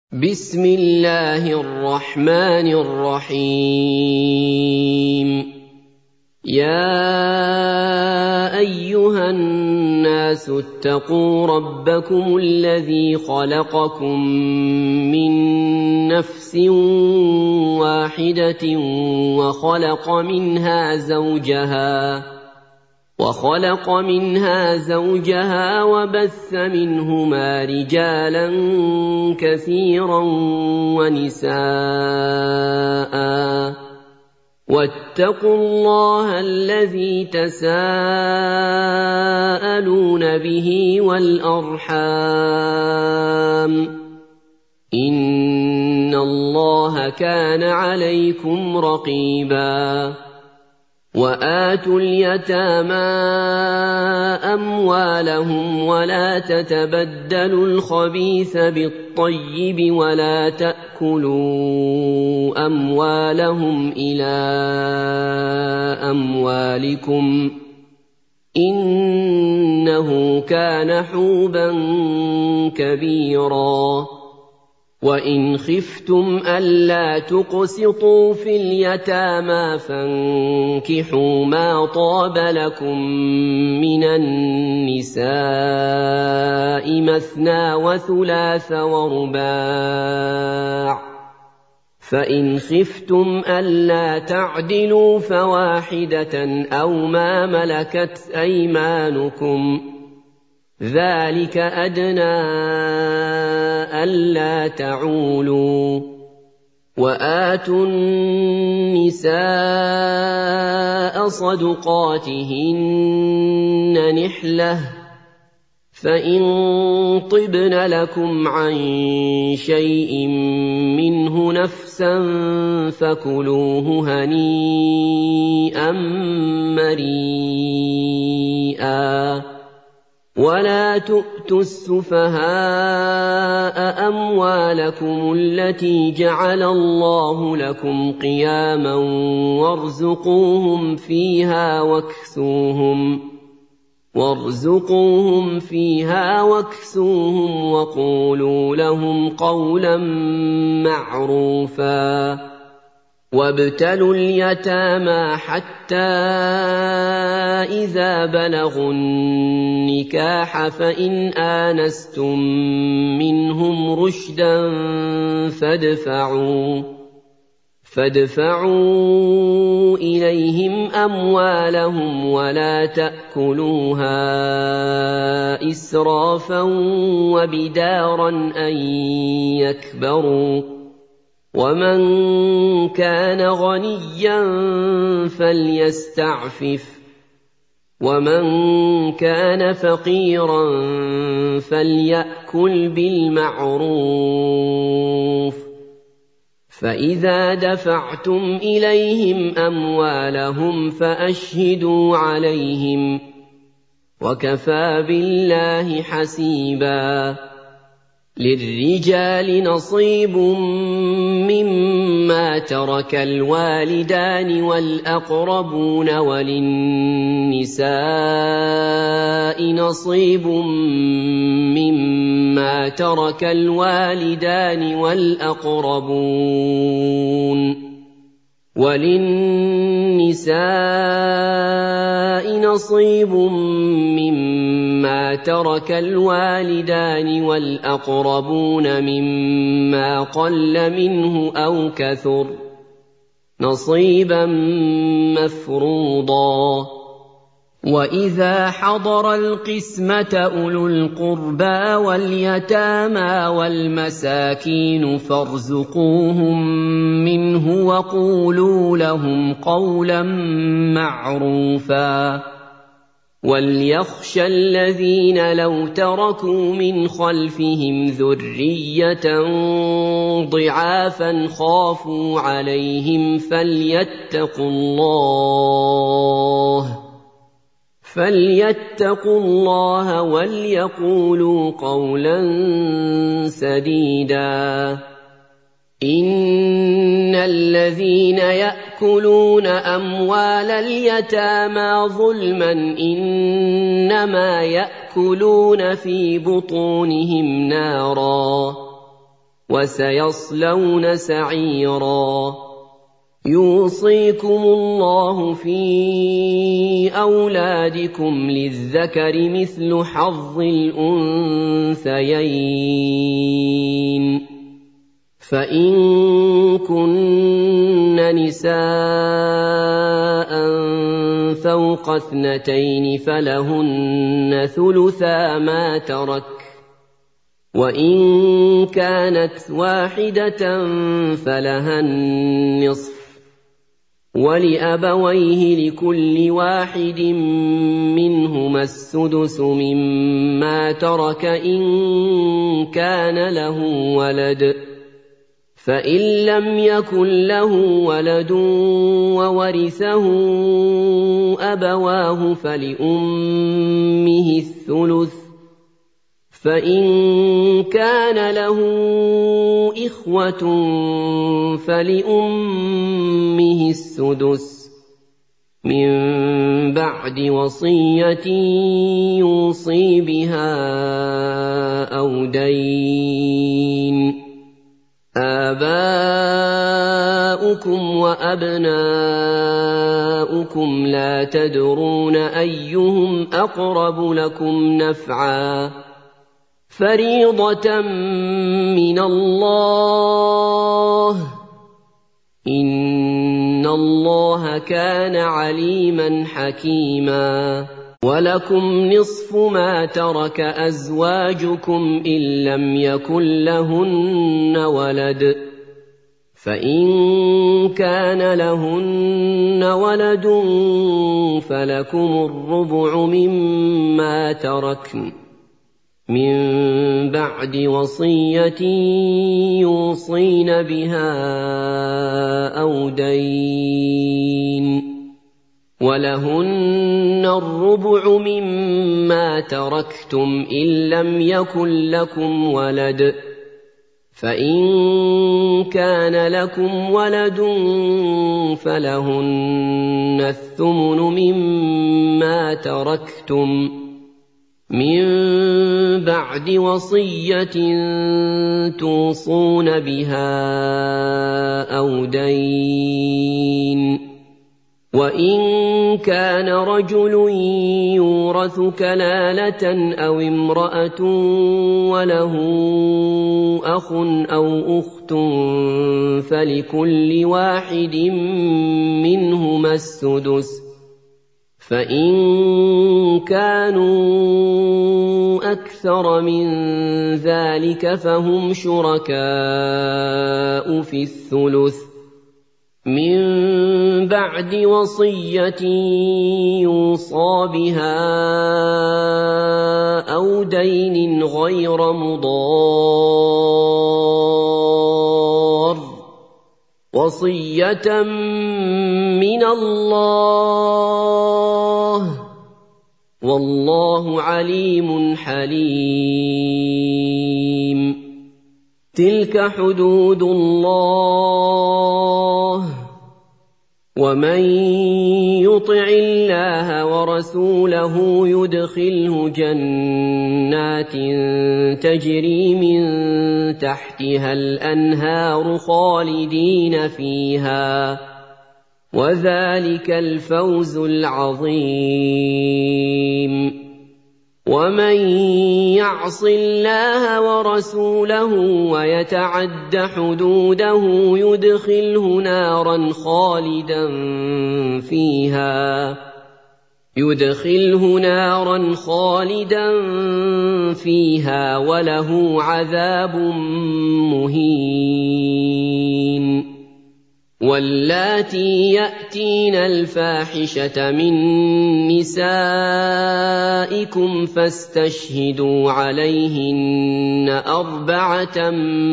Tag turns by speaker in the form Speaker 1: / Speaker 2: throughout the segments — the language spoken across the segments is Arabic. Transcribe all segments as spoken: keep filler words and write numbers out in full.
Speaker 1: بسم الله الرحمن الرحيم يا أيها الناس اتقوا ربكم الذي خلقكم من نفس واحدة وخلق منها زوجها وخلق منها زوجها وبث منهما رجالا كثيرا ونساء واتقوا الله الذي تساءلون به والأرحام إن الله كان عليكم رقيبا وآتوا اليتامى أموالهم ولا تتبدلوا الخبيث بالطيب ولا تأكلوا أموالهم إلى أموالكم إنه كان حوبا كبيرا وإن خفتم ألا تقسطوا في اليتامى فانكحوا ما طاب لكم من النساء مثنى وثلاث ورباع فإن خفتم ألا تعدلوا فواحدة أو ما ملكت أيمانكم ذلك أدنى ألا تعولوا وآتوا النساء صدقاتهن نحلة فإن طبن لكم عن شيء منه نفسا فكلوه هنيئا مريئا ولا تؤتوا السفهاء أموالكم التي جعل الله لكم قياما وارزقوهم فيها واكسوهم وارزقوهم فيها واكسوهم وقولوا لهم قولا معروفا وابتلوا اليتامى حتى إذا بلغوا النكاح فإن آنستم منهم رشدا فادفعوا فادفعوا إليهم أموالهم ولا تأكلوها إسرافا وبدارا أن يكبروا ومن كان غنيا فليستعفف ومن كان فقيرا فليأكل بالمعروف فإذا دفعتم إليهم أموالهم فأشهدوا عليهم وكفى بالله حسيبا للرجال نصيب مما ترك الوالدان والأقربون وللنساء نصيب مما ترك الوالدان والأقربون وللنساء نصيب مما ترك الوالدان والأقربون مما قل منه أو كثر نصيبا مفروضا وإذا حضر القسمة أولو القربى واليتامى والمساكين فارزقوهم منه وقولوا لهم قولا معروفا وليخشى الذين لو تركوا من خلفهم ذرية ضعافا خافوا عليهم فليتقوا الله فليتقوا الله وليقولوا قولا سديدا إن الذين يأكلون أموال اليتامى ظلما إنما يأكلون في بطونهم نارا وسيصلون سعيرا يوصيكم الله في أولادكم للذكر مثل حظ الأنثيين فإن كن نساء فوق اثنتين فلهن ثلثا ما ترك وإن كانت واحدة فلها النصف ولأبويه لكل واحد منهما السدس مما ترك إن كان له ولد فإن لم يكن له ولد وورثه أبواه فلأمه الثلث فإن كان له إخوة فلأمه السدس من بعد وصية يوصي بها أو دين آباؤكم وأبناؤكم لا تدرون أيهم أقرب لكم نفعا فريضة من الله إن الله كان عليما حكيما ولكم نصف ما ترك أزواجكم إن لم يكن لهن ولد فإن كان لهن ولد فلكم الربع مما تركن من بعد وصية يوصين بها أو دين ولهن الربع مما تركتم إن لم يكن لكم ولد فإن كان لكم ولد فلهن الثمن مما تركتم من بعد وصية توصون بها أو دين وإن كان رجل يورث كلالة أو امرأة وله أخ أو أخت فلكل واحد منهما السدس فإن كانوا أكثر من ذلك فهم شركاء في الثلث من بعد وصية يوصى بها أو دين غير مضار وصية من الله والله عليم حليم تلك حدود الله ومن يطع الله ورسوله يدخله جنات تجري من تحتها الأنهار خالدين فيها وذلك الفوز العظيم ومن يعص الله ورسوله ويتعد حدوده يدخله نارا خالدا فيها يدخله نارا خالدا فيها وله عذاب مهين واللاتي يأتين الفاحشة من نسائكم فاستشهدوا عليهن أربعة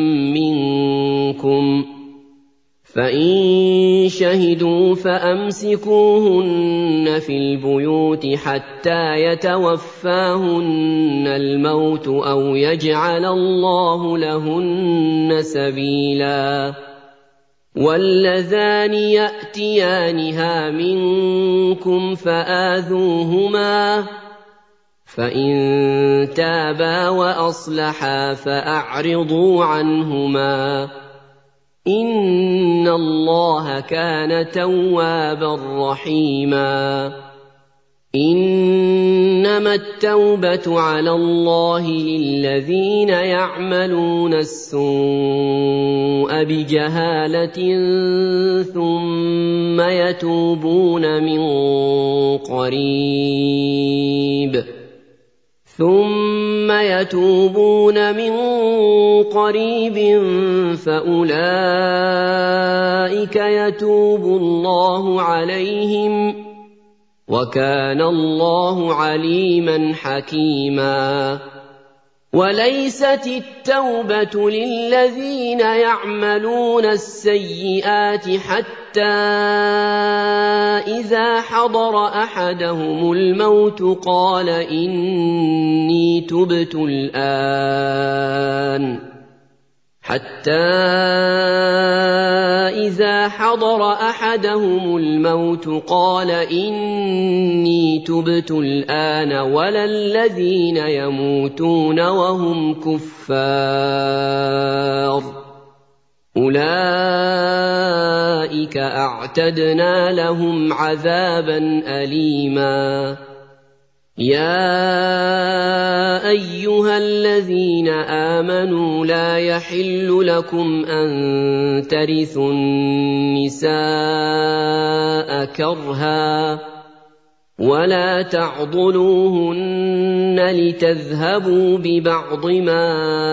Speaker 1: منكم فإن شهدوا فأمسكوهن في البيوت حتى يتوفاهن الموت أو يجعل الله لهن سبيلا واللذان يأتيانها منكم فآذوهما فإن تابا وأصلحا فأعرضوا عنهما إن الله كان توابا رحيما إنما التوبة على الله للذين يعملون السوء بجهالة ثم يتوبون من قريب ثم يتوبون من قريب فأولئك يتوب الله عليهم وكان الله عليما حكيما وليست التوبة للذين يعملون السيئات حتى إذا حضر أحدهم الموت قال إني تبت الآن حتى إذا حضر أحدهم الموت قال إني تبت الآن ولا الذين يموتون وهم كفار أولئك أعتدنا لهم عذابا أليما يا أيها الذين آمنوا لا يحل لكم أن ترثوا النساء كرها ولا تعضلوهن لتذهبوا ببعض ما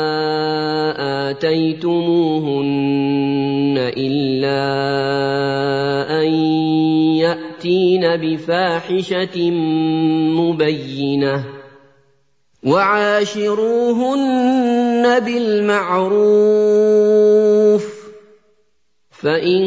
Speaker 1: آتيتموهن إلا أن يأتين بفاحشة مبينة وعاشروهن بالمعروف فإن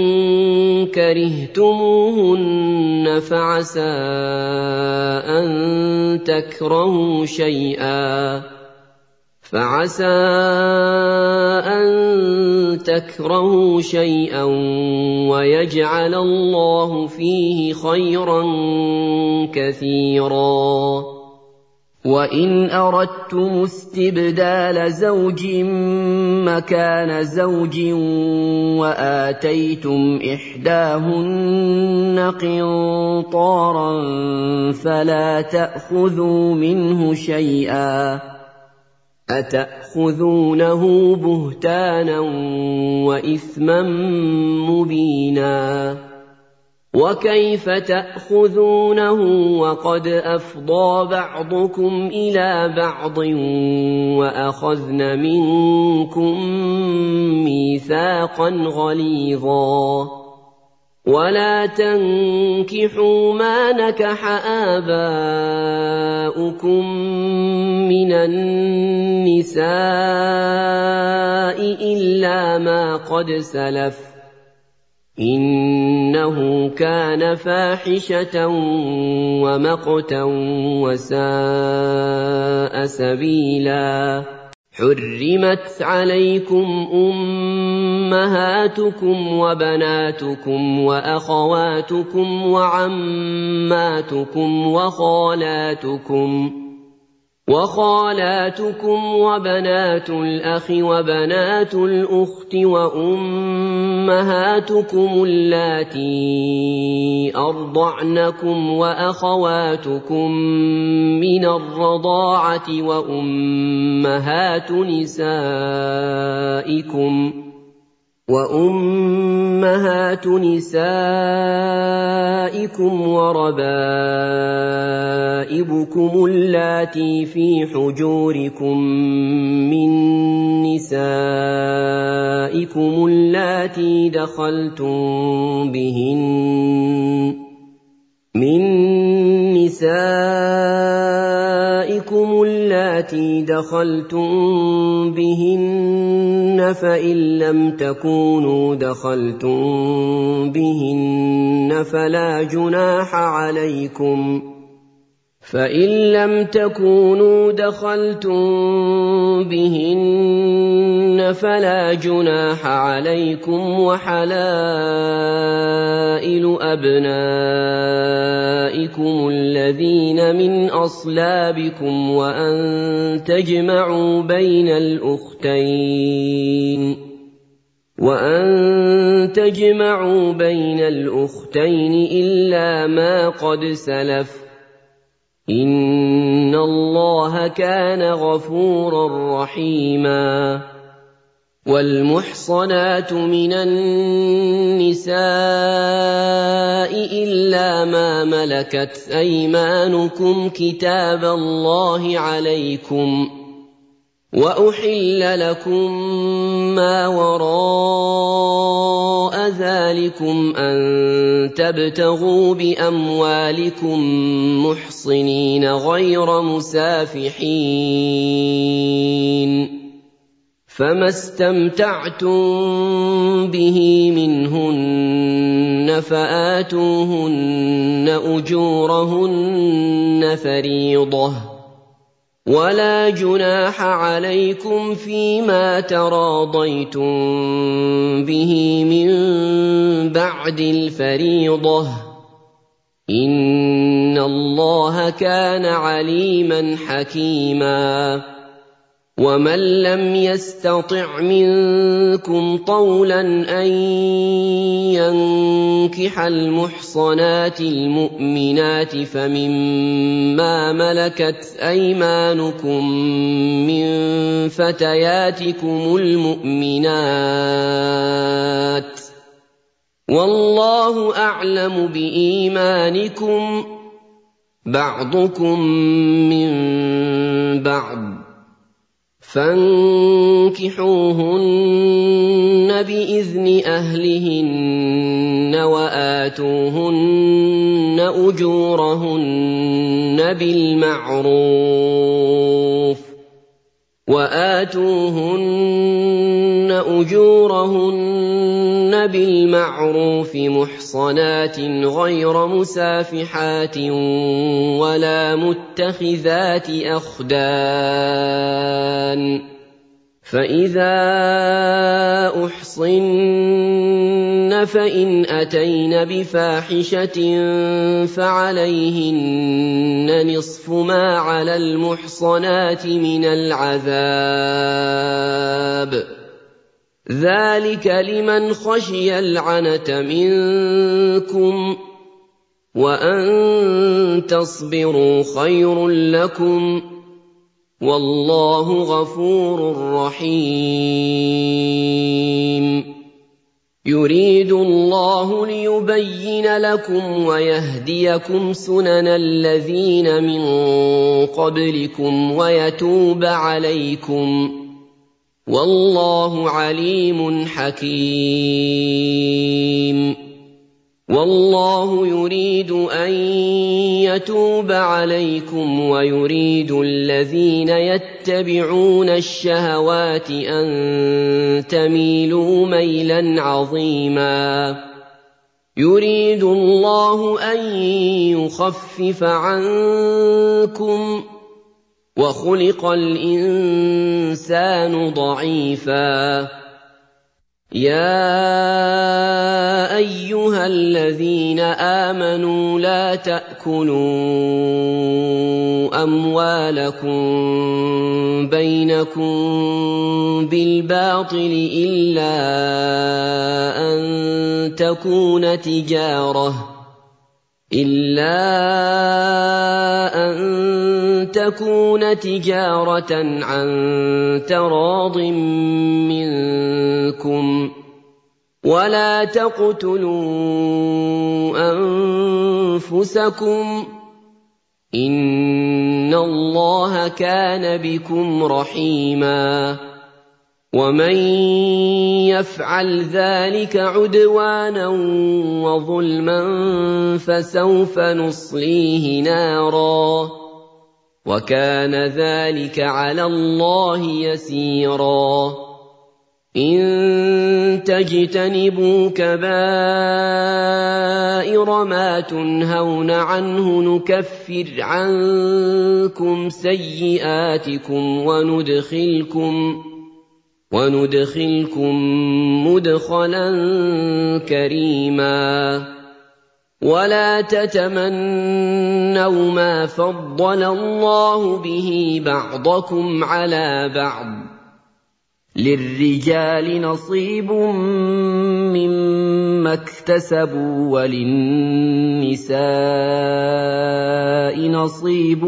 Speaker 1: كرهتموهن فعسى أن تكرهوا شيئا فعسى أن تكرهوا شيئا ويجعل الله فيه خيرا كثيرا وإن أردتم استبدال زوج مكان زوج وآتيتم إحداهن قنطارا فلا تأخذوا منه شيئا أتأخذونه بهتانا وإثما مبينا وكيف تأخذونه وقد أفضى بعضكم إلى بعض وأخذن منكم ميثاقا غليظا ولا تنكحوا ما نكح آباؤكم من النساء إلا ما قد سلف إنه كان فاحشة ومقتا وساء سبيلا حرمت عليكم أمهاتكم وبناتكم وأخواتكم وعماتكم وخالاتكم وخالاتكم وبنات الأخ وبنات الأخت وأمهاتكم اللاتي أرضعنكم وأخواتكم من الرضاعة وأمهات نسائكم وأمهات نسائكم وربائبكم اللاتي في حجوركم من نسائكم اللاتي دخلتم بهن من نسائكم اللاتي دخلتم بهن فإن لم تكونوا دخلتم بهن فلا جناح عليكم فإن لم تكونوا دخلتم بهن فلا جناح عليكم وحلائل أبنائكم الذين من أصلابكم وأن تجمعوا بين الأختين وأن تجمعوا بين الأختين إلا ما قد سلف إن الله كان غفورا رحيما والمحصنات من النساء إلا ما ملكت أيمانكم كتاب الله عليكم وأحل لكم ما وراء ذلكم أن تبتغوا بأموالكم محصنين غير مسافحين فما استمتعتم به منهن فآتوهن أجورهن فريضة ولا جناح عليكم فيما تراضيتم به من بعد الفريضة إن الله كان عليما حكيما ومن لم يستطع منكم طولا أن ينكح المحصنات المؤمنات فمما ملكت أيمانكم من فتياتكم المؤمنات والله أعلم بإيمانكم بعضكم من بعض فانكحوهن بإذن أهلهن وآتوهن أجورهن بالمعروف وآتوهن أجورهن بالمعروف محصنات غير مسافحات ولا متخذات أخدان فإذا أحصن فإن أتين بفاحشة فعليهن نصف ما على المحصنات من العذاب ذلك لمن خشي العنة منكم وأن تصبروا خير لكم والله غفور رحيم يريد الله ليبين لكم ويهديكم سنن الذين من قبلكم ويتوب عليكم والله عليم حكيم والله يريد أن يتوب عليكم ويريد الذين يتبعون الشهوات أن تميلوا ميلا عظيما يريد الله أن يخفف عنكم وخلق الإنسان ضعيفا يا أيها الذين آمنوا لا تأكلوا أموالكم بينكم بالباطل إلا أن تكون تجارة إلا أن تكون تجارة عن تراض منكم ولا تقتلوا أنفسكم إن الله كان بكم رحيما ومن يفعل ذلك عدوانا وظلما فسوف نصليه نارا وكان ذلك على الله يسيرا إن تجتنبوا كبائر ما تنهون عنه نكفر عنكم سيئاتكم وندخلكم وندخلكم مدخلا كريما ولا تتمنوا ما فضل الله به بعضكم على بعض للرجال نصيب مما اكتسبوا وللنساء نصيب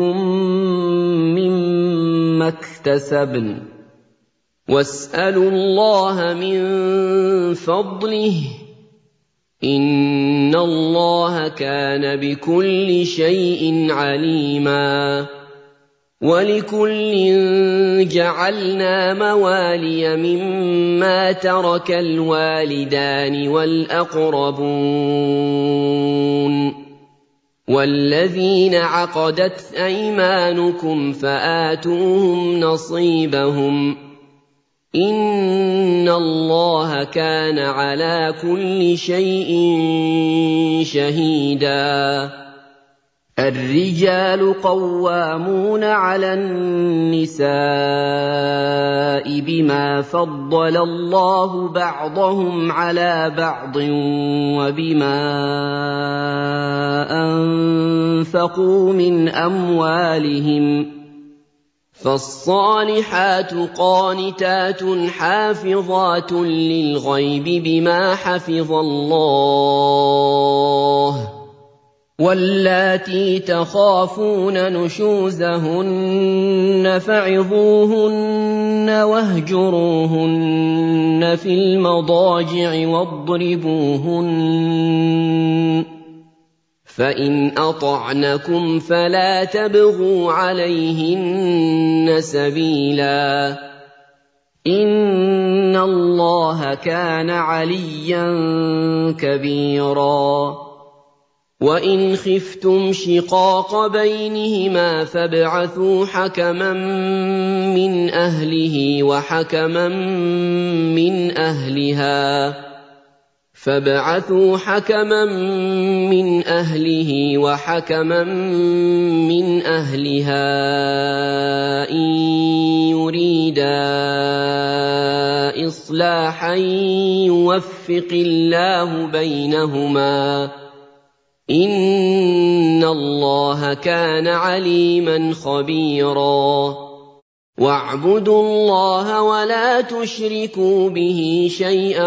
Speaker 1: مما اكتسبن واسألوا الله من فضله إن الله كان بكل شيء عليما ولكل جعلنا موالي مما ترك الوالدان والأقربون والذين عقدت أيمانكم فآتوهم نصيبهم إن الله كان على كل شيء شهيدا الرجال قوامون على النساء بما فضل الله بعضهم على بعض وبما أنفقوا من أموالهم فالصالحات قانتات حافظات للغيب بما حفظ الله واللاتي تخافون نشوزهن فعظوهن واهجروهن في المضاجع واضربوهن فإن أطعنكم فلا تبغوا عليهن سبيلا إن الله كان عليا كبيرا وإن خفتم شقاق بينهما فابعثوا حكما من أهله وحكما من أهلها فابعثوا حكما من أهله وحكما من أهلها إن يريدا إصلاحا يوفق الله بينهما إن الله كان عليما خبيرا واعبدوا الله ولا تشركوا به شيئا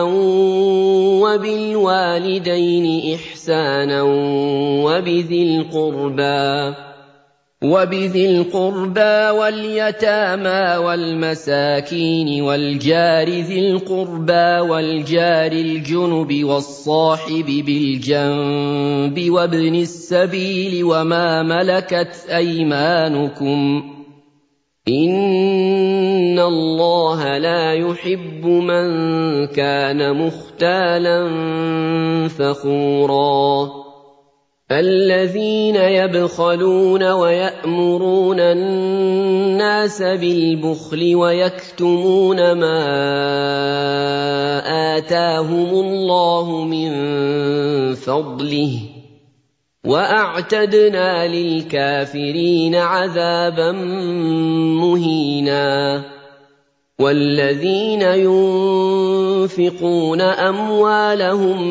Speaker 1: وبالوالدين إحسانا وبذي القربى وبذي القربى واليتامى والمساكين والجار ذي القربى والجار الجنب والصاحب بالجنب وابن السبيل وما ملكت أيمانكم إن الله لا يحب من كان مختالا فخورا الذين يبخلون ويأمرون الناس بالبخل ويكتمون ما آتاهم الله من فضله وأعتدنا للكافرين عذابا مهينا والذين ينفقون أموالهم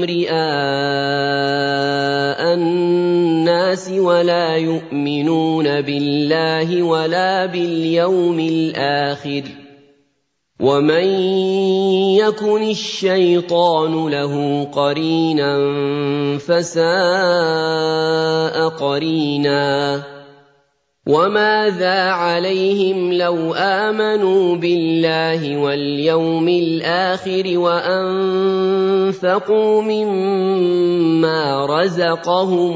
Speaker 1: رئاء الناس ولا يؤمنون بالله ولا باليوم الآخر ومن يكن الشيطان له قرينا فساء قرينا وماذا عليهم لو آمنوا بالله واليوم الآخر وأنفقوا مما رزقهم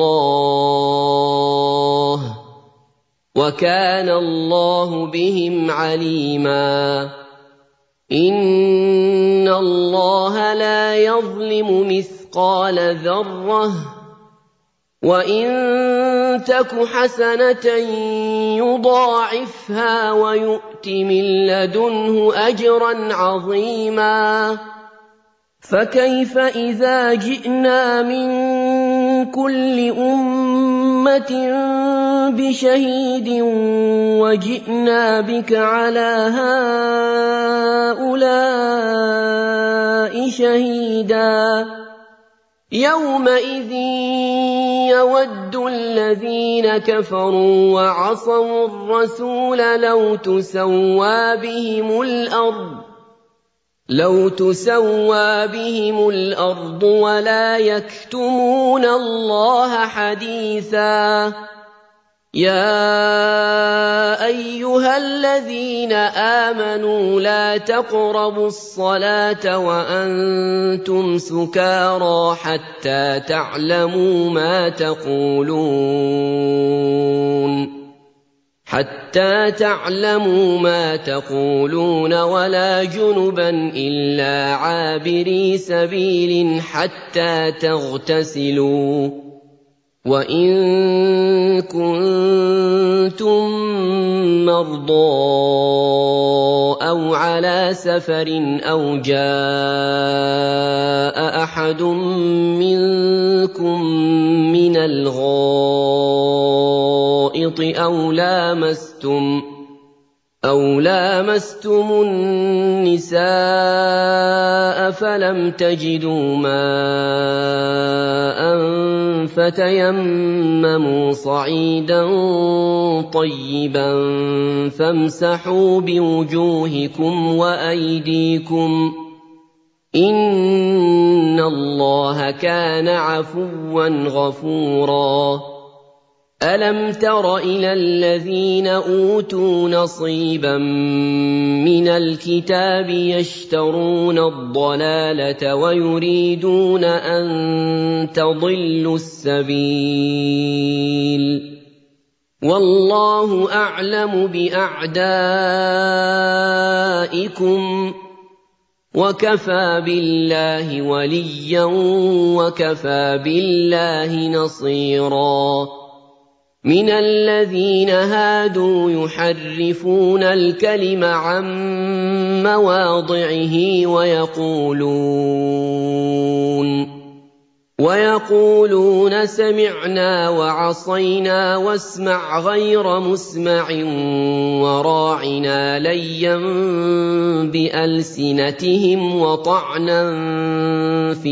Speaker 1: الله وكان الله بهم عليما إن الله لا يظلم مثقال ذرة وإن تك حسنة يضاعفها ويؤت من لدنه أجرا عظيما فكيف إذا جئنا من كل أمة بشهيد وجئنا بك على هؤلاء شهيدا يومئذ يود الذين كفروا وعصوا الرسول لو تسوى بهم الأرض لو تسوى بهم الأرض ولا يكتمون الله حديثا يا أيها الذين آمنوا لا تقربوا الصلاة وأنتم سكارى حتى تعلموا ما تقولون حتى تعلموا ما تقولون ولا جنبا إلا عابري سبيل حتى تغتسلوا وإن كنتم مرضى أو على سفر أو جاء أحد منكم من الغائط أو لامستم أو لامستم النساء فلم تجدوا ماء فتيمموا صعيدا طيبا فامسحوا بوجوهكم وأيديكم إن الله كان عفوا غفورا ألم تر إلى الذين أوتوا نصيبا من الكتاب يشترون الضلالة ويريدون أن تضلوا السبيل والله أعلم بأعدائكم وكفى بالله وليا وكفى بالله نصيرا من الذين هادوا يحرفون الكلم عن مواضعه ويقولون ويقولون سمعنا وعصينا واسمع غير مسمع وراعنا ليا بألسنتهم وطعنا في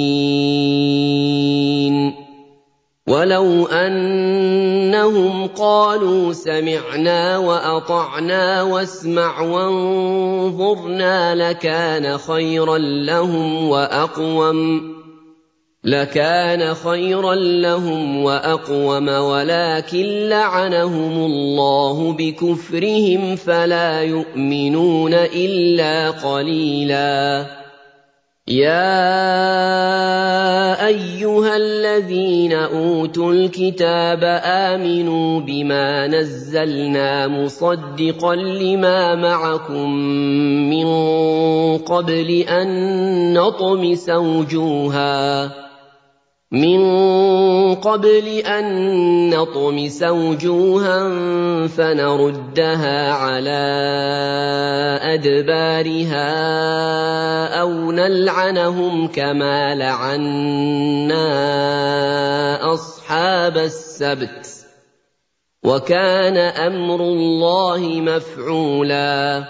Speaker 1: الدين ولو أنهم قالوا سمعنا وأطعنا واسمع وانظرنا لكان خيرا لهم وأقوم لكان خيرا لهم وأقوم ولكن لعنهم الله بكفرهم فلا يؤمنون إلا قليلا يا أيها الذين أوتوا الكتاب آمنوا بما نزلنا مصدقا لما معكم من قبل أن نطمس وجوها من قبل أن نطمس وجوها فنردها على أدبارها أو نلعنهم كما لعنا أصحاب السبت وكان أمر الله مفعولا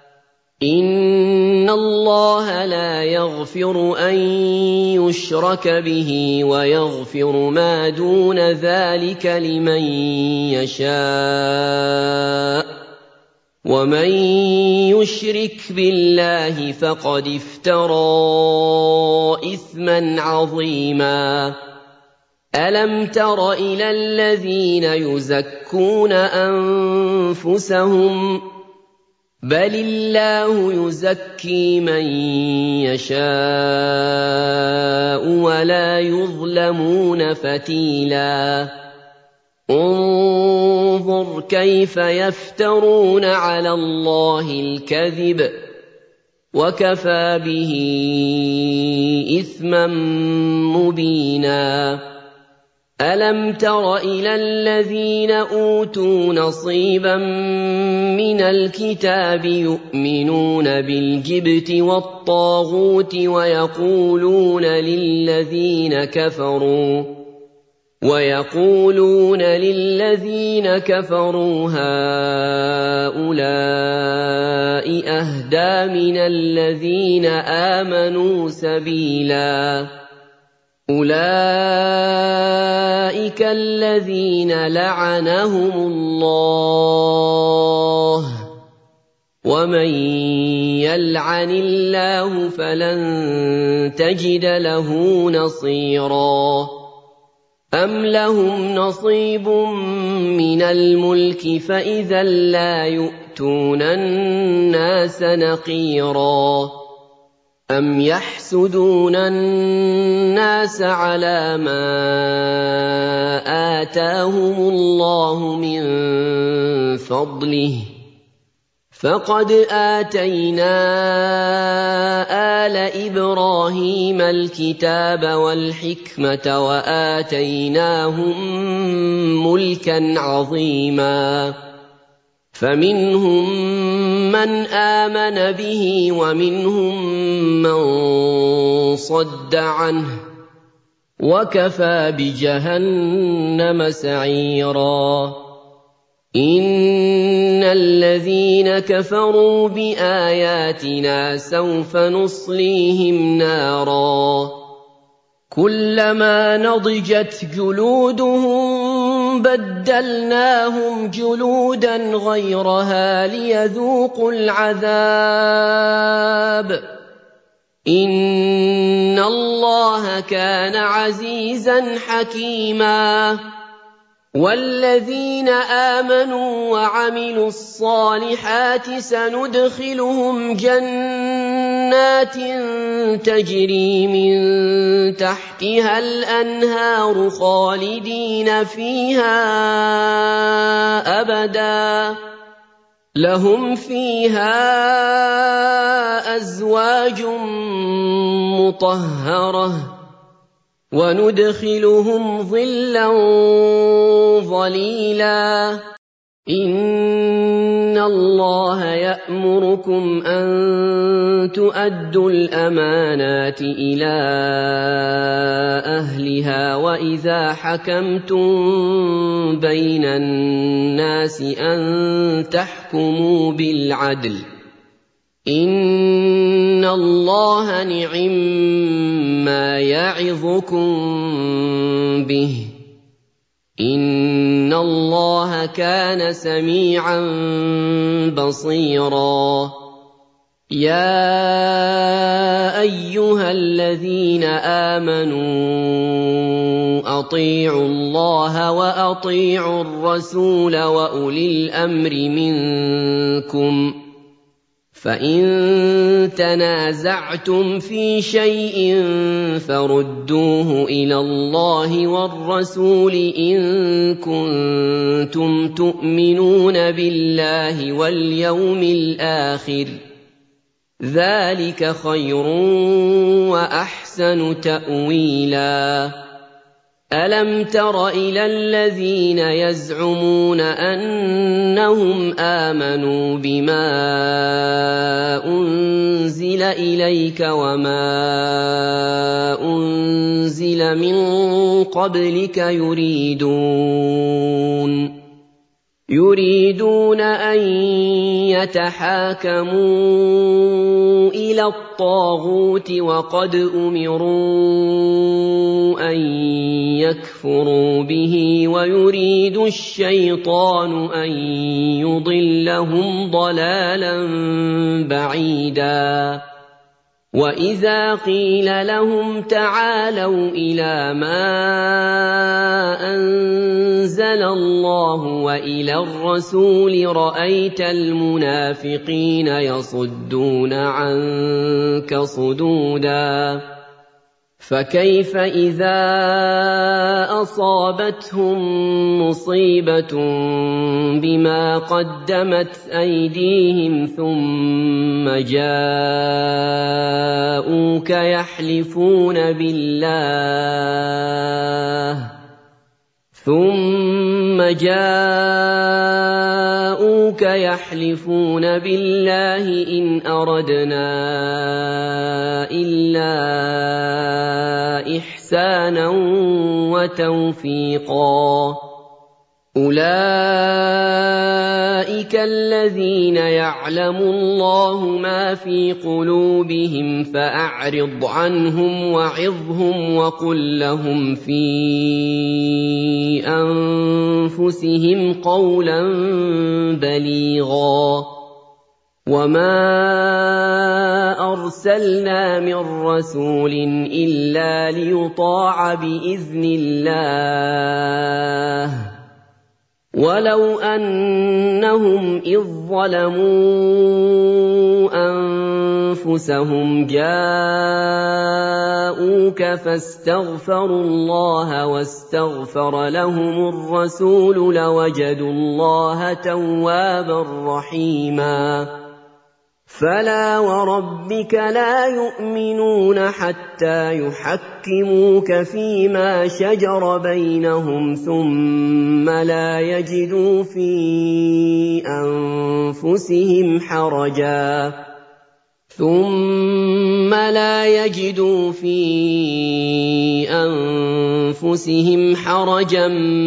Speaker 1: إن الله لا يغفر أن يشرك به ويغفر ما دون ذلك لمن يشاء ومن يشرك بالله فقد افترى إثما عظيما ألم تر إلى الذين يزكون أنفسهم بل الله يزكي من يشاء ولا يظلمون فتيلا انظر كيف يفترون على الله الكذب وكفى به إثما مبينا ألم تر إلى الذين أوتوا نصيبا من الكتاب يؤمنون بالجبت والطاغوت ويقولون للذين كفروا وَيَقُولُونَ لِلَّذِينَ كَفَرُوا هَٰؤُلَاءِ أَهْدَىٰ مِنَ الَّذِينَ آمَنُوا سَبِيلًا أُولَٰئِكَ الَّذِينَ لَعَنَهُمُ اللَّهُ ۖ وَمَن يَلْعَنِ اللَّهُ فَلَن تَجِدَ لَهُ نَصِيرًا أَمْ لَهُمْ نَصِيبٌ مِّنَ الْمُلْكِ فَإِذًا لَّا يُؤْتُونَ النَّاسَ نَقِيرًا أَمْ يَحْسُدُونَ النَّاسَ عَلَىٰ مَا آتَاهُمُ اللَّهُ مِن فَضْلِهِ ۖ فَقَدْ آتَيْنَا آلَ إِبْرَاهِيمَ الْكِتَابَ وَالْحِكْمَةَ وَآتَيْنَاهُم مُّلْكًا عَظِيمًا فَمِنْهُم مَّنْ آمَنَ بِهِ وَمِنْهُم مَّن صَدَّ عَنْهُ ۚ وَكَفَىٰ بِجَهَنَّمَ سَعِيرًا إِنَّ الَّذِينَ كَفَرُوا بِآيَاتِنَا سَوْفَ نُصْلِيهِمْ نَارًا كُلَّمَا نَضِجَتْ جُلُودُهُم بَدَّلْنَاهُمْ جُلُودًا غَيْرَهَا لِيَذُوقُوا الْعَذَابَ ۗ إِنَّ اللَّهَ كَانَ عَزِيزًا حَكِيمًا وَالَّذِينَ آمَنُوا وَعَمِلُوا الصَّالِحَاتِ سَنُدْخِلُهُمْ جَنَّاتٍ تَجْرِي مِن تَحْتِهَا الْأَنْهَارُ خَالِدِينَ فِيهَا أَبَدًا ۖ لَّهُمْ فِيهَا أَزْوَاجٌ مُّطَهَّرَةٌ ۖ وَنُدْخِلُهُمْ ظِلًّا ظَلِيلًا إِنَّ اللَّهَ يَأْمُرُكُمْ أَن تُؤَدُّوا الْأَمَانَاتِ إِلَىٰ أَهْلِهَا وَإِذَا حَكَمْتُم بَيْنَ النَّاسِ أَن تَحْكُمُوا بِالْعَدْلِ ۚ إِنَّ اللَّهَ نِعِمَّا يَعِظُكُم بِهِ ۗ إِنَّ اللَّهَ كَانَ سَمِيعًا بَصِيرًا يَا أَيُّهَا الَّذِينَ آمَنُوا أَطِيعُوا اللَّهَ وَأَطِيعُوا الرَّسُولَ وَأُولِي الْأَمْرِ مِنكُمْ ۖ فَإِن تَنَازَعْتُمْ فِي شَيْءٍ فَرُدُّوهُ إِلَى اللَّهِ وَالرَّسُولِ إِن كُنتُمْ تُؤْمِنُونَ بِاللَّهِ وَالْيَوْمِ الْآخِرِ ۚ ذَٰلِكَ خَيْرٌ وَأَحْسَنُ تَأْوِيلًا أَلَمْ تَرَ إِلَى الَّذِينَ يَزْعُمُونَ أَنَّهُمْ آمَنُوا بِمَا أُنزِلَ إِلَيْكَ وَمَا أُنزِلَ مِن قَبْلِكَ يُرِيدُونَ يُرِيدُونَ أَن يَتَحَاكَمُوا إِلَى الطَّاغُوتِ وَقَدْ أُمِرُوا أَن يَكْفُرُوا بِهِ وَيُرِيدُ الشَّيْطَانُ أَن يُضِلَّهُمْ ضَلَالًا بَعِيدًا وَإِذَا قِيلَ لَهُمْ تَعَالَوْا إِلَىٰ مَا أَنزَلَ اللَّهُ وَإِلَى الرَّسُولِ رَأَيْتَ الْمُنَافِقِينَ يَصُدُّونَ عَنكَ صُدُودًا فَكَيْفَ إِذَا أَصَابَتْهُم مُّصِيبَةٌ بِمَا قَدَّمَتْ أَيْدِيهِمْ ثُمَّ جَاءُوكَ يَحْلِفُونَ بِاللَّهِ ثُمَّ جَاءُوكَ يَحْلِفُونَ بِاللَّهِ إِنْ أَرَدْنَا إِلَّا إحسانا وتوفيقا أولئك الذين يعلم الله ما في قلوبهم فأعرض عنهم وعظهم وقل لهم في أنفسهم قولا بليغا وما أرسلنا من رسول إلا ليطاع بإذن الله ولو أنهم إذ ظلموا أنفسهم جاءوك فاستغفروا الله واستغفر لهم الرسول لوجدوا الله توابا رحيما فلا وربك لا يؤمنون حتى يحكموك فيما شجر بينهم ثم لا يجدوا في أنفسهم حرجا ثم لا يجدوا في أنفسهم حرجا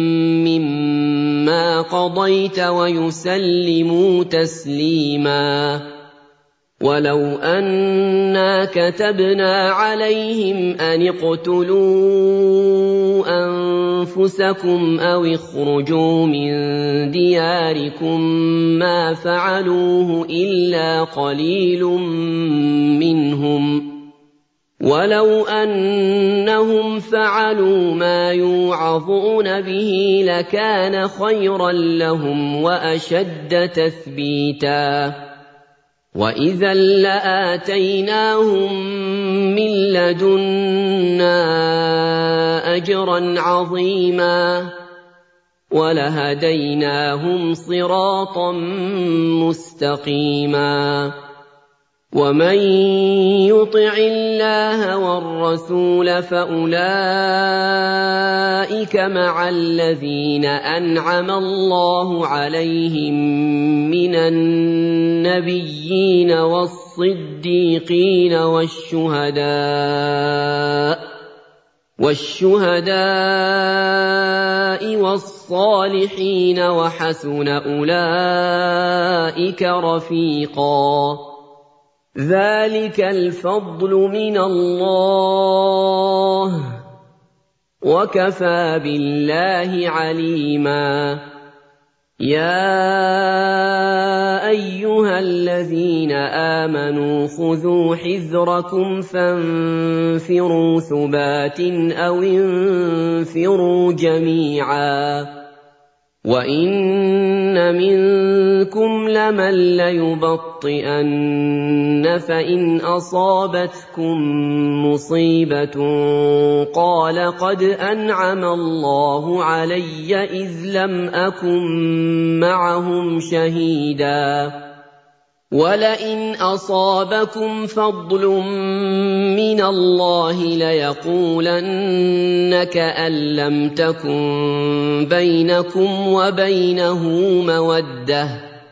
Speaker 1: مما قضيت ويسلموا تسليما ولو أنا كتبنا عليهم أن اقتلوا أنفسكم أو اخرجوا من دياركم ما فعلوه إلا قليل منهم ولو أنهم فعلوا ما يوعظون به لكان خيرا لهم وأشد تثبيتا وإذا لآتيناهم من لدنا أجرا عظيما ولهديناهم صراطا مستقيما ومن يطع الله والرسول فأولئك مع الذين أنعم الله عليهم من النبيين والصديقين والشهداء والشهداء والصالحين وحسن أولئك رفيقا ذلك الفضل من الله وكفى بالله عليما يا أيها الذين آمنوا خذوا حذركم فانفروا ثبات أو انفروا جميعا وإن منكم لمن ليبطئن فإن أصابتكم مصيبة قال قد أنعم الله علي إذ لم أكن معهم شهيدا ولئن أصابكم فضل من الله ليقولن كأن لم تكن بينكم وبينه مودة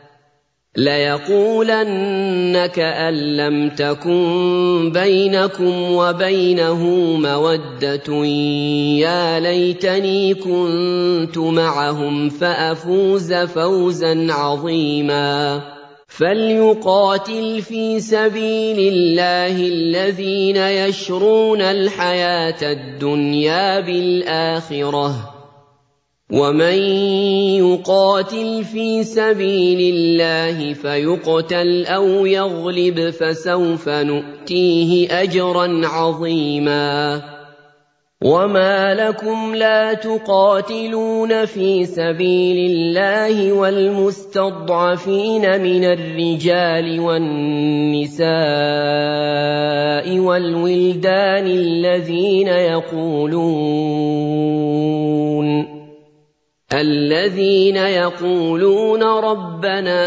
Speaker 1: ليقولن كأن لم تكن بينكم وبينه مودة يا ليتني كنت معهم فأفوز فوزا عظيما فليقاتل في سبيل الله الذين يشرون الحياة الدنيا بالآخرة ومن يقاتل في سبيل الله فيقتل أو يغلب فسوف نؤتيه أجرا عظيما وما لكم لا تقاتلون في سبيل الله والمستضعفين من الرجال والنساء والولدان الذين يقولون الذين يقولون ربنا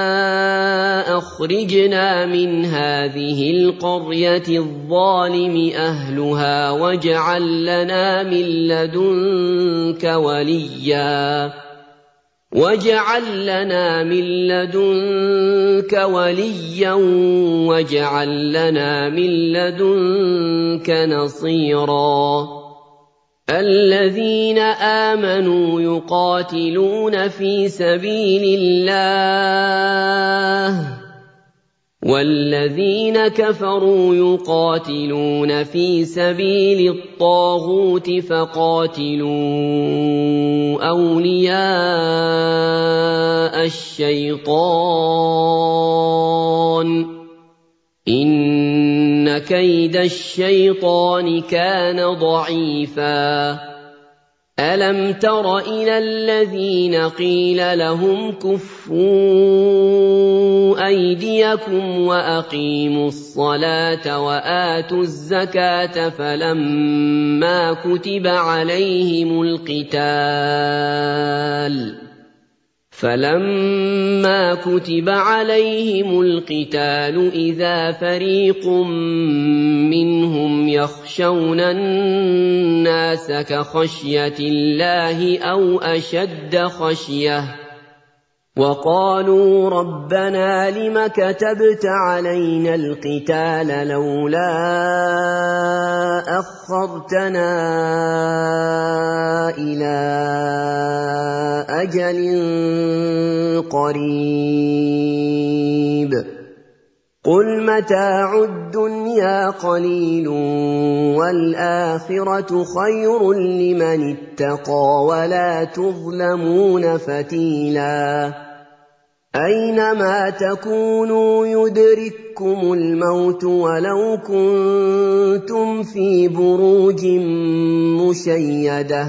Speaker 1: أخرجنا من هذه القرية الظالم أهلها واجعل لنا من لدنك وليا وَاجْعَل لَّنَا مِن لَّدُنكَ وَلِيًّا وَاجْعَل لَّنَا مِن لَّدُنكَ نَصِيرًا الَّذِينَ آمَنُوا يُقَاتِلُونَ فِي سَبِيلِ اللَّهِ وَالَّذِينَ كَفَرُوا يُقَاتِلُونَ فِي سَبِيلِ الطَّاغُوتِ فَقَاتِلُوا أَوْلِيَاءَ الشَّيْطَانِ ۖ إِنَّ كَيْدَ الشَّيْطَانِ كَانَ ضَعِيفًا أَلَمْ تَرَ إِلَى الَّذِينَ قِيلَ لَهُمْ كُفُّوا أَيْدِيَكُمْ وَأَقِيمُوا الصَّلَاةَ وَآتُوا الزَّكَاةَ فَلَمَّا كُتِبَ عَلَيْهِمُ الْقِتَالُ فَلَمَّا كُتِبَ عَلَيْهِمُ الْقِتَالُ إِذَا فَرِيقٌ مِّنْهُمْ يَخْشَوْنَ النَّاسَ كَخَشْيَةِ اللَّهِ أَوْ أَشَدَّ خَشْيَةً وَقَالُوا رَبَّنَا لِمَ كَتَبْتَ عَلَيْنَا الْقِتَالَ لَوْلَا أَخَّرْتَنَا إِلَىٰ أَجَلٍ قَرِيبٍ قُلْ مَتَاعُ الدُّنْيَا قَلِيلٌ وَالْآخِرَةُ خَيْرٌ لِّمَنِ اتَّقَىٰ وَلَا تُظْلَمُونَ فَتِيلًا أَيْنَمَا تَكُونُوا يُدْرِككُّمُ الْمَوْتُ وَلَوْ كُنتُمْ فِي بُرُوجٍ مُّشَيَّدَةٍ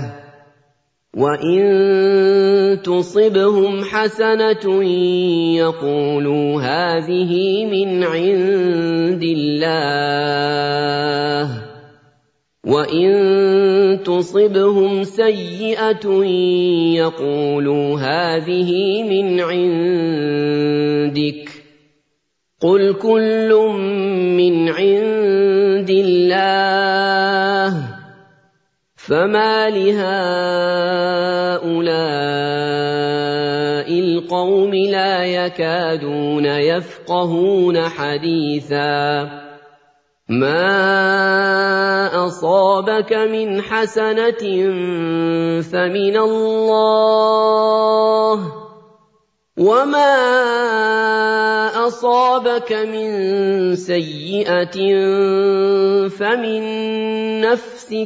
Speaker 1: وَإِن تُصِبْهُمْ حَسَنَةٌ يَقُولُوا هَٰذِهِ مِنْ عِندِ اللَّهِ وَإِن تُصِبْهُمْ سَيِّئَةٌ يَقُولُوا هَٰذِهِ مِنْ عِندِكَ قُلْ كُلٌّ مِّنْ عِندِ اللَّهِ فَمَا لِهَٰؤُلَاءِ الْقَوْمِ لَا يَكَادُونَ يَفْقَهُونَ حَدِيثًا مَا أَصَابَكَ مِنْ حَسَنَةٍ فَمِنَ اللَّهِ وَمَا أَصَابَكَ مِن سَيِّئَةٍ فَمِن نَّفْسِكَ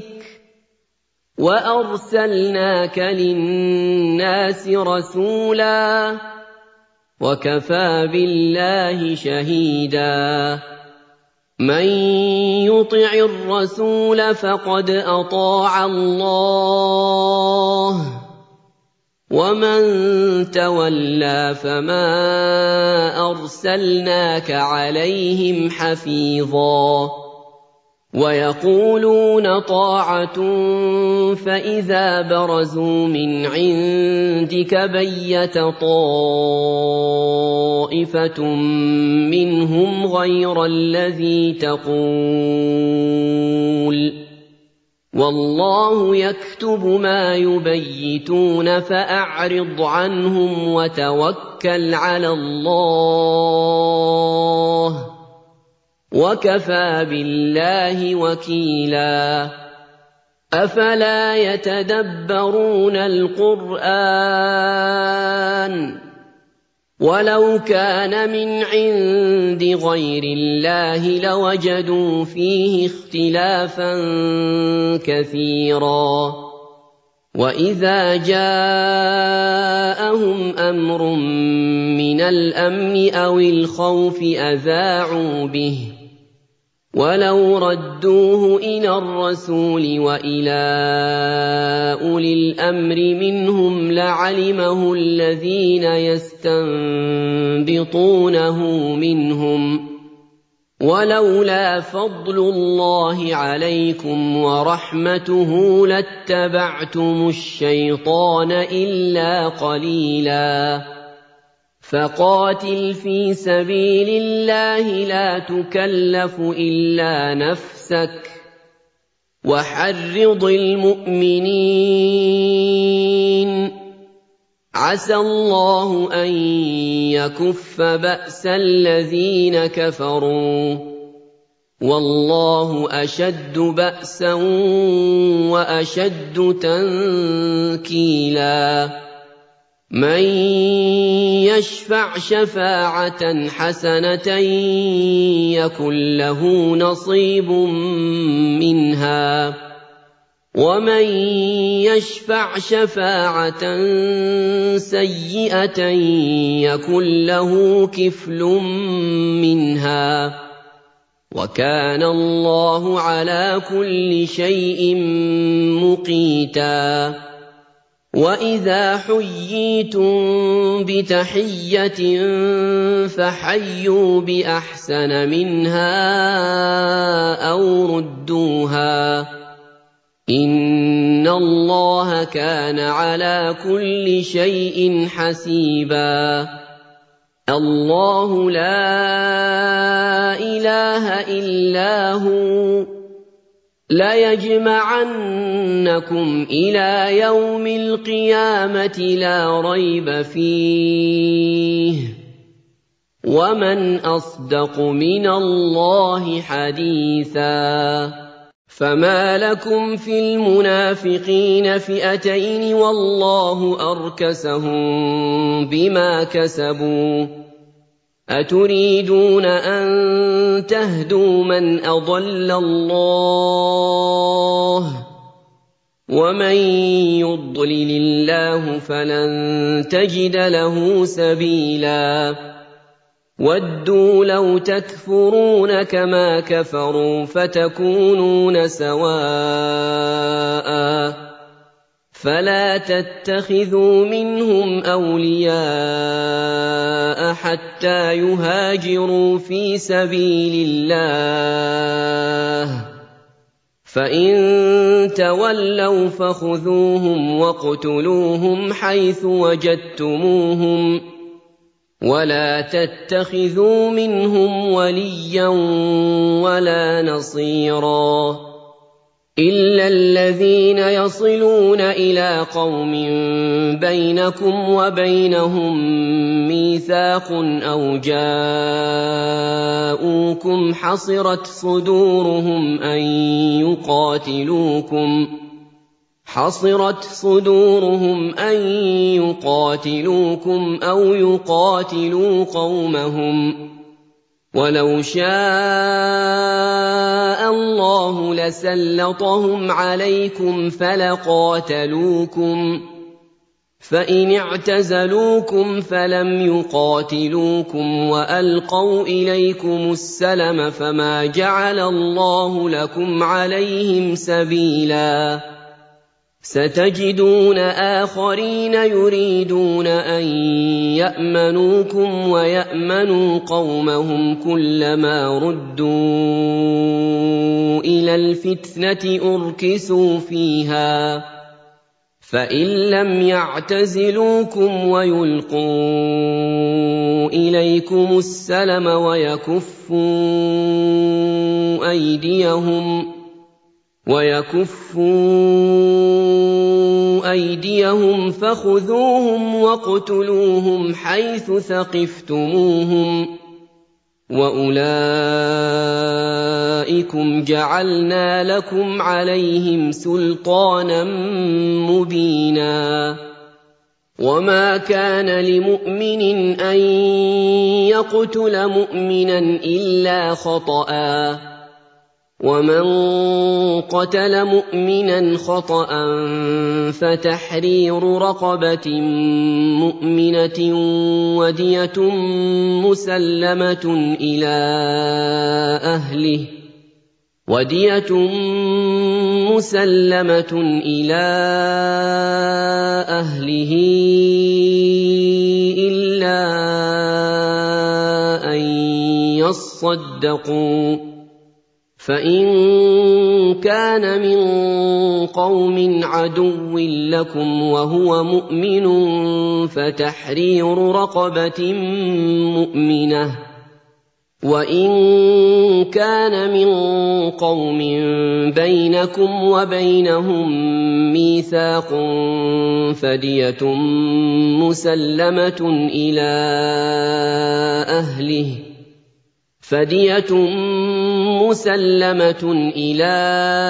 Speaker 1: وَأَرْسَلْنَاكَ لِلنَّاسِ رَسُولًا وَكَفَىٰ بِاللَّهِ شَهِيدًا مَّن يُطِعِ الرَّسُولَ فَقَدْ أَطَاعَ اللَّهَ وَمَن تَوَلَّىٰ فَمَا أَرْسَلْنَاكَ عَلَيْهِمْ حَفِيظًا وَيَقُولُونَ طَاعَةٌ فَإِذَا بَرَزُوا مِنْ عِندِكَ بَيَّتَ طَائِفَةٌ مِّنْهُمْ غَيْرَ الَّذِي تَقُولُ وَاللَّهُ يَكْتُبُ مَا يُبَيِّتُونَ فَأَعْرِضْ عَنْهُمْ وَتَوَكَّلْ عَلَى اللَّهِ وَكَفَىٰ بِاللَّهِ وَكِيلًا أَفَلَا يَتَدَبَّرُونَ الْقُرْآنَ وَلَوْ كَانَ مِنْ عِندِ غَيْرِ اللَّهِ لَوَجَدُوا فِيهِ اخْتِلَافًا كَثِيرًا وَإِذَا جَاءَهُمْ أَمْرٌ مِّنَ الْأَمْنِ أَوِ الْخَوْفِ أَذَاعُوا بِهِ وَلَوْ رَدُّوهُ إِلَى الرَّسُولِ وَإِلَىٰ أُولِي الْأَمْرِ مِنْهُمْ لَعَلِمَهُ الَّذِينَ يَسْتَنبِطُونَهُ مِنْهُمْ ۗ وَلَوْلَا فَضْلُ اللَّهِ عَلَيْكُمْ وَرَحْمَتُهُ لَاتَّبَعْتُمُ الشَّيْطَانَ إِلَّا قَلِيلًا فَقَاتِلْ فِي سَبِيلِ اللَّهِ لَا تُكَلَّفُ إِلَّا نَفْسَكَ وَحَرِّضِ الْمُؤْمِنِينَ عسى الله أن يكف بأس الذين كفروا والله أشد بأسا وأشد تنكيلا من يشفع شفاعة حسنة يكن له نصيب منها ومن يشفع شفاعة سيئة يكن له كفل منها وكان الله على كل شيء مقيتا وإذا حييتم بتحية فحيوا بأحسن منها أو ردوها إن الله كان على كل شيء حسيبا الله لا إله إلا هو ليجمعنكم إلى يوم القيامة لا ريب فيه ومن أصدق من الله حديثا فما لكم في المنافقين فئتين والله أركسهم بما كسبوا أتريدون أن تهدوا من أضل الله ومن يضلل الله فلن تجد له سبيلا ودوا لو تكفرون كما كفروا فتكونون سواء فلا تتخذوا منهم أولياء حتى يهاجروا في سبيل الله فإن تولوا فخذوهم واقتلوهم حيث وجدتموهم ولا تتخذوا منهم وليا ولا نصيرا إلا الذين يصلون إلى قوم بينكم وبينهم ميثاق أو جاءوكم حصرت صدورهم أن يقاتلوكم حصرت صدورهم أن يقاتلوكم أو يقاتلوا قومهم ولو شاء الله لسلطهم عليكم فلقاتلوكم فإن اعتزلوكم فلم يقاتلوكم وألقوا إليكم السلم فما جعل الله لكم عليهم سبيلا ستجدون آخرين يريدون أن يأمنوكم ويأمنوا قومهم كلما ردوا إلى الفتنة أركسوا فيها فإن لم يعتزلوكم ويلقوا إليكم السلم ويكفوا أيديهم وَيَكُفُّوا أَيْدِيَهُمْ فَخُذُوهُمْ وَاقْتُلُوهُمْ حَيْثُ ثَقِفْتُمُوهُمْ وَأُولَئِكُمْ جَعَلْنَا لَكُمْ عَلَيْهِمْ سُلْطَانًا مُّبِينًا وَمَا كَانَ لِمُؤْمِنٍ أَن يَقْتُلَ مُؤْمِنًا إِلَّا خَطَأً ومن قتل مؤمنا خطأ فتحرير رقبة مؤمنة ودية مسلمة إلى أهله ودية مسلمة إلى أهله إلا أن يصدقوا فإن كان من قوم عدو لكم وهو مؤمن فتحرير رقبة مؤمنة وَإِن كَانَ مِن قَوْمٍ بَيْنَكُمْ وَبَيْنَهُم مِّيثَاقٌ فَدِيَةٌ مُّسَلَّمَةٌ إِلَىٰ أَهْلِهِ فَدِيَةٌ مُّسَلَّمَةٌ إِلَىٰ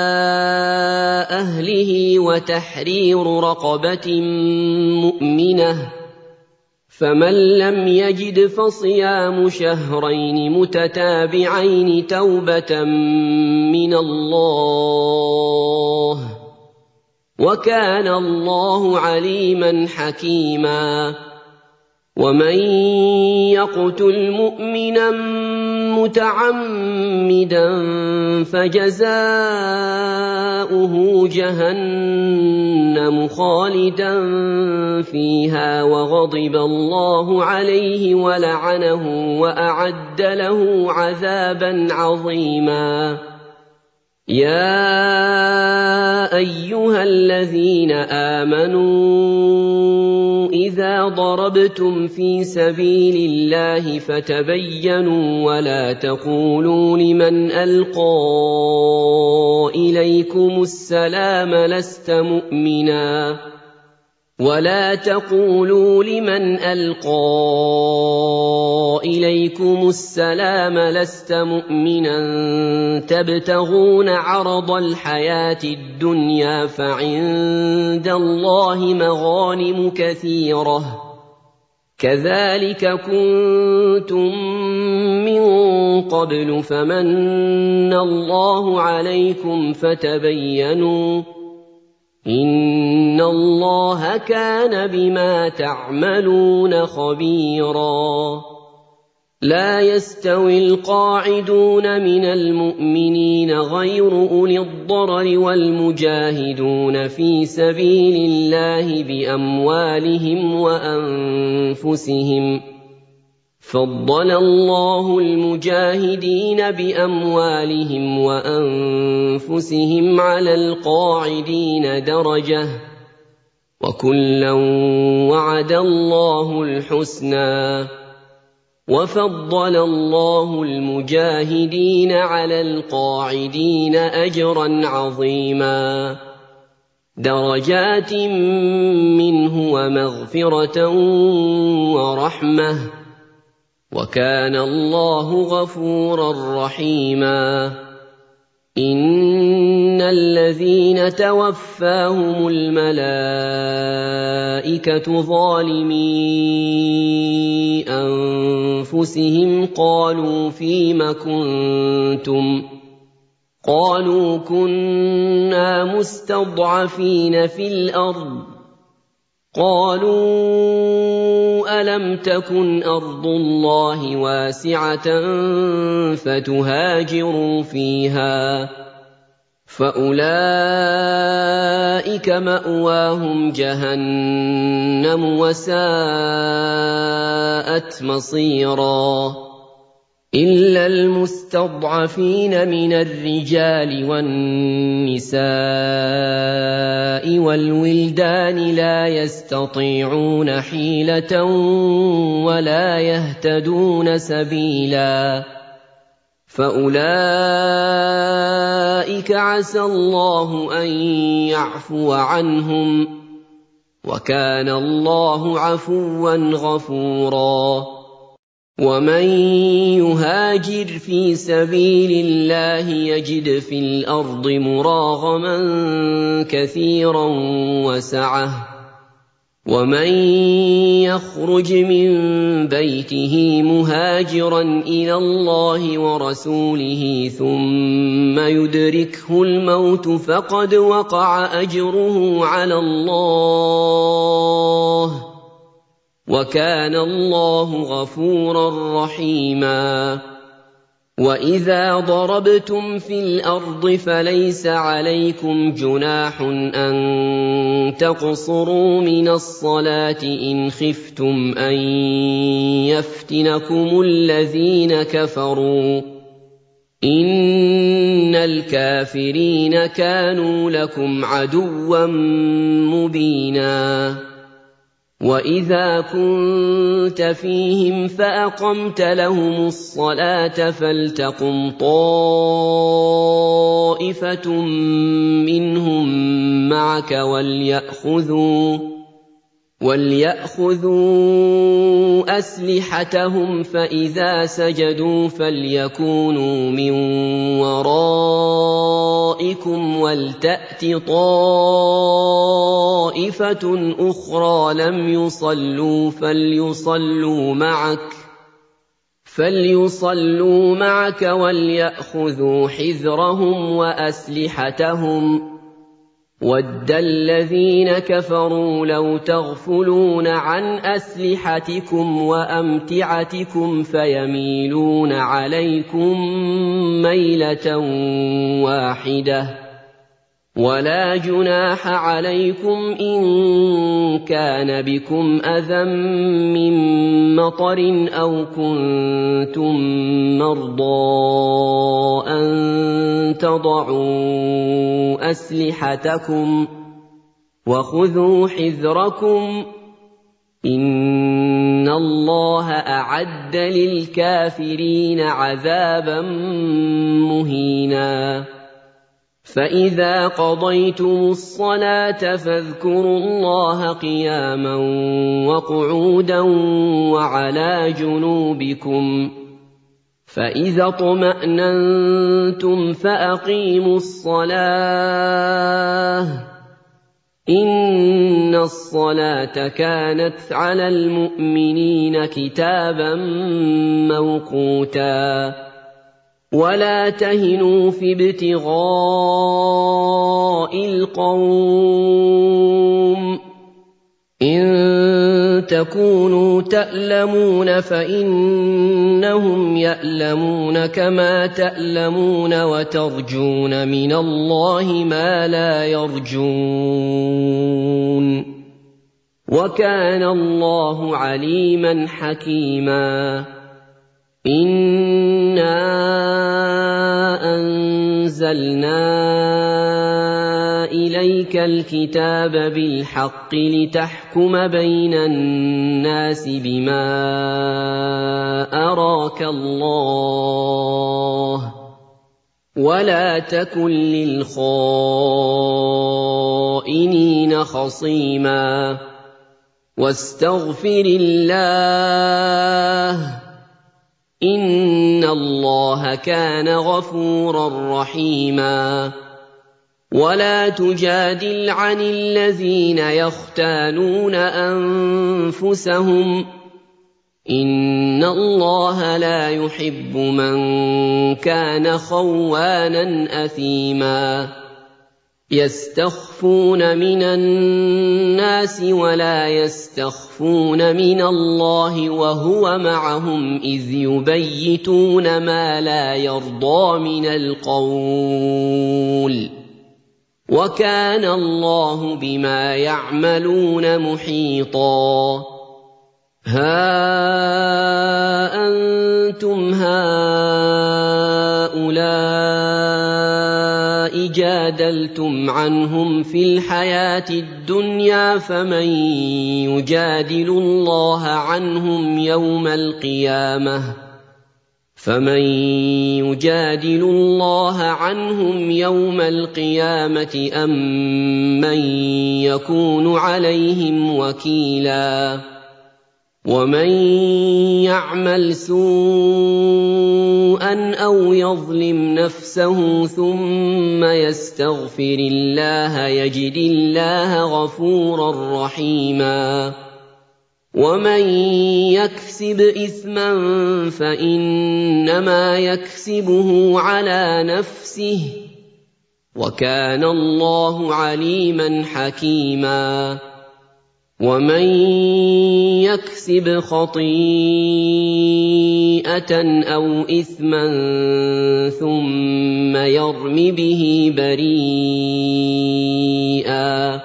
Speaker 1: أَهْلِهِ وَتَحْرِيرُ رَقَبَةٍ مُّؤْمِنَةٍ، فَمَن لَّمْ يَجِدْ فَصِيَامُ شَهْرَيْنِ مُتَتَابِعَيْنِ تَوْبَةً مِّنَ اللَّهِ ۗ وَكَانَ اللَّهُ عَلِيمًا حَكِيمًا. وَمَن يَقْتُلْ مُؤْمِنًا مُّتَعَمِّدًا فَجَزَاؤُهُ جَهَنَّمُ خَالِدًا فِيهَا وَغَضِبَ اللَّهُ عَلَيْهِ وَلَعَنَهُ وَأَعَدَّ لَهُ عَذَابًا عَظِيمًا. يَا أَيُّهَا الَّذِينَ آمَنُوا إِذَا ضَرَبْتُمْ فِي سَبِيلِ اللَّهِ فَتَبَيَّنُوا وَلَا تَقُولُوا لِمَنْ أَلْقَىٰ إِلَيْكُمُ السَّلَامَ لَسْتَ مُؤْمِنًا ولا تقولوا لمن ألقى إليكم السلام لست مؤمنا تبتغون عرض الحياة الدنيا فعند الله مغانم كثيرة كذلك كنتم من قبل فمن الله عليكم فتبينوا إن الله كان بما تعملون خبيرا. لا يستوي القاعدون من المؤمنين غير أولي الضرر والمجاهدون في سبيل الله بأموالهم وأنفسهم فضل الله المجاهدين بأموالهم وأنفسهم على القاعدين درجة وكلا وعد الله الحسنى وفضل الله المجاهدين على القاعدين أجرا عظيما درجات منه ومغفرة ورحمة وكان الله غفورا رحيما. إن الذين توفاهم الملائكة ظالمي أنفسهم قالوا فيم كنتم قالوا كنا مستضعفين في الأرض قالوا ألم تكن أرض الله واسعة فتهاجروا فيها فأولئك مأواهم جهنم وساءت مصيرا. إلا المستضعفين من الرجال والنساء والولدان لا يستطيعون حيلة ولا يهتدون سبيلا فأولئك عسى الله أن يعفو عنهم وكان الله عفوا غفورا. ومن يهاجر في سبيل الله يجد في الأرض مراغما كثيرا وسعة ومن يخرج من بيته مهاجرا إلى الله ورسوله ثم يدركه الموت فقد وقع أجره على الله وكان الله غفورا رحيما. وإذا ضربتم في الأرض فليس عليكم جناح أن تقصروا من الصلاة إن خفتم أن يفتنكم الذين كفروا إن الكافرين كانوا لكم عدوا مبينا. وَإِذَا كُنتَ فِيهِمْ فَأَقَمْتَ لَهُمُ الصَّلَاةَ فَلْتَقُمْ طَائِفَةٌ مِّنْهُم مَّعَكَ وَلْيَأْخُذُوا وَلْيَأْخُذُوا أَسْلِحَتَهُمْ فَإِذَا سَجَدُوا فَلْيَكُونُوا مِن وَرَائِكُمْ وَلْتَأْتِ طَائِفَةٌ أُخْرَىٰ لَمْ يُصَلُّوا فَلْيُصَلُّوا مَعَكَ فَلْيُصَلُّوا مَعَكَ وَلْيَأْخُذُوا حِذْرَهُمْ وَأَسْلِحَتَهُمْ ۗ وَدَّ الَّذِينَ كَفَرُوا لَوْ تَغْفُلُونَ عَنْ أَسْلِحَتِكُمْ وَأَمْتِعَتِكُمْ فَيَمِيلُونَ عَلَيْكُم مَّيْلَةً وَاحِدَةً. وَلَا جُنَاحَ عَلَيْكُمْ إِن كَانَ بِكُمْ أَذًى مِّن مَّطَرٍ أَوْ كُنتُم مَّرْضَىٰ أَن تَضَعُوا أَسْلِحَتَكُمْ ۖ وَخُذُوا حِذْرَكُمْ ۗ إِنَّ اللَّهَ أَعَدَّ لِلْكَافِرِينَ عَذَابًا مُّهِينًا. فَإِذَا قَضَيْتُمُ الصَّلَاةَ فَاذْكُرُوا اللَّهَ قِيَامًا وَقُعُودًا وَعَلَىٰ جُنُوبِكُمْ ۚ فَإِذَا اطْمَأْنَنتُمْ فَأَقِيمُوا الصَّلَاةَ ۚ إِنَّ الصَّلَاةَ كَانَتْ عَلَى الْمُؤْمِنِينَ كِتَابًا مَّوْقُوتًا. وَلَا تَهِنُوا فِي ابْتِغَاءِ الْقَوْمِ ۖ إِن تَكُونُوا تَأْلَمُونَ فَإِنَّهُمْ يَأْلَمُونَ كَمَا تَأْلَمُونَ وَتَرْجُونَ مِنَ اللَّهِ مَا لَا يَرْجُونَ ۗ وَكَانَ اللَّهُ عَلِيمًا حَكِيمًا. إِنَّا أَنزَلْنَا إِلَيْكَ الْكِتَابَ بِالْحَقِّ لِتَحْكُمَ بَيْنَ النَّاسِ بِمَا أَرَاكَ اللَّهُ ۚ وَلَا تَكُن لِّلْخَائِنِينَ خَصِيمًا. وَاسْتَغْفِرِ اللَّهَ ۖ إِنَّ اللَّهَ كَانَ غَفُورًا رَّحِيمًا. وَلَا تُجَادِلْ عَنِ الَّذِينَ يَخْتَانُونَ أَنفُسَهُمْ ۚ إِنَّ اللَّهَ لَا يُحِبُّ مَن كَانَ خَوَّانًا أَثِيمًا. يَسْتَخْفُونَ مِنَ النَّاسِ وَلَا يَسْتَخْفُونَ مِنَ اللَّهِ وَهُوَ مَعَهُمْ إِذْ يُبَيِّتُونَ مَا لَا يَرْضَىٰ مِنَ الْقَوْلِ ۚ وَكَانَ اللَّهُ بِمَا يَعْمَلُونَ مُحِيطًا. هَا أَنتُمْ هَٰؤُلَاءِ جَادَلْتُمْ عَنْهُمْ فِي الْحَيَاةِ الدُّنْيَا فَمَن يُجَادِلُ اللَّهَ عَنْهُمْ يَوْمَ الْقِيَامَةِ فَمَن يُجَادِلُ اللَّهَ عَنْهُمْ يَوْمَ الْقِيَامَةِ أَم مَّن يَكُونُ عَلَيْهِمْ وَكِيلًا. وَمَن يَعْمَلْ سُوءًا أَوْ يَظْلِمْ نَفْسَهُ ثُمَّ يَسْتَغْفِرِ اللَّهَ يَجِدِ اللَّهَ غَفُورًا رَّحِيمًا. وَمَن يَكْسِبْ إِثْمًا فَإِنَّمَا يَكْسِبُهُ عَلَىٰ نَفْسِهِ ۚ وَكَانَ اللَّهُ عَلِيمًا حَكِيمًا. وَمَن يَكْسِبْ خَطِيئَةً أَوْ إِثْمًا ثُمَّ يَرْمِ بِهِ بَرِيئًا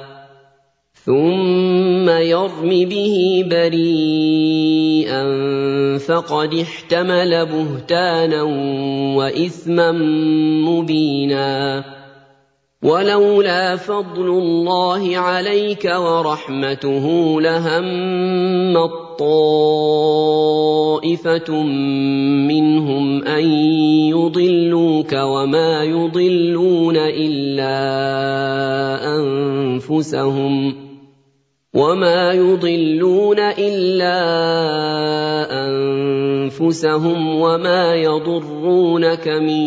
Speaker 1: ثُمَّ يَرْمِ بِهِ بَرِيئًا فَقَدِ احْتَمَلَ بُهْتَانًا وَإِثْمًا مُّبِينًا. وَلَوْلَا فَضْلُ اللَّهِ عَلَيْكَ وَرَحْمَتُهُ لَهَمَّت طَّائِفَةٌ مِّنْهُمْ أَن يُضِلُّوكَ وَمَا يُضِلُّونَ إِلَّا أَنفُسَهُمْ وَمَا يُضِلُّونَ إِلَّا أَنفُسَهُمْ وَمَا يَضُرُّونَكَ مِن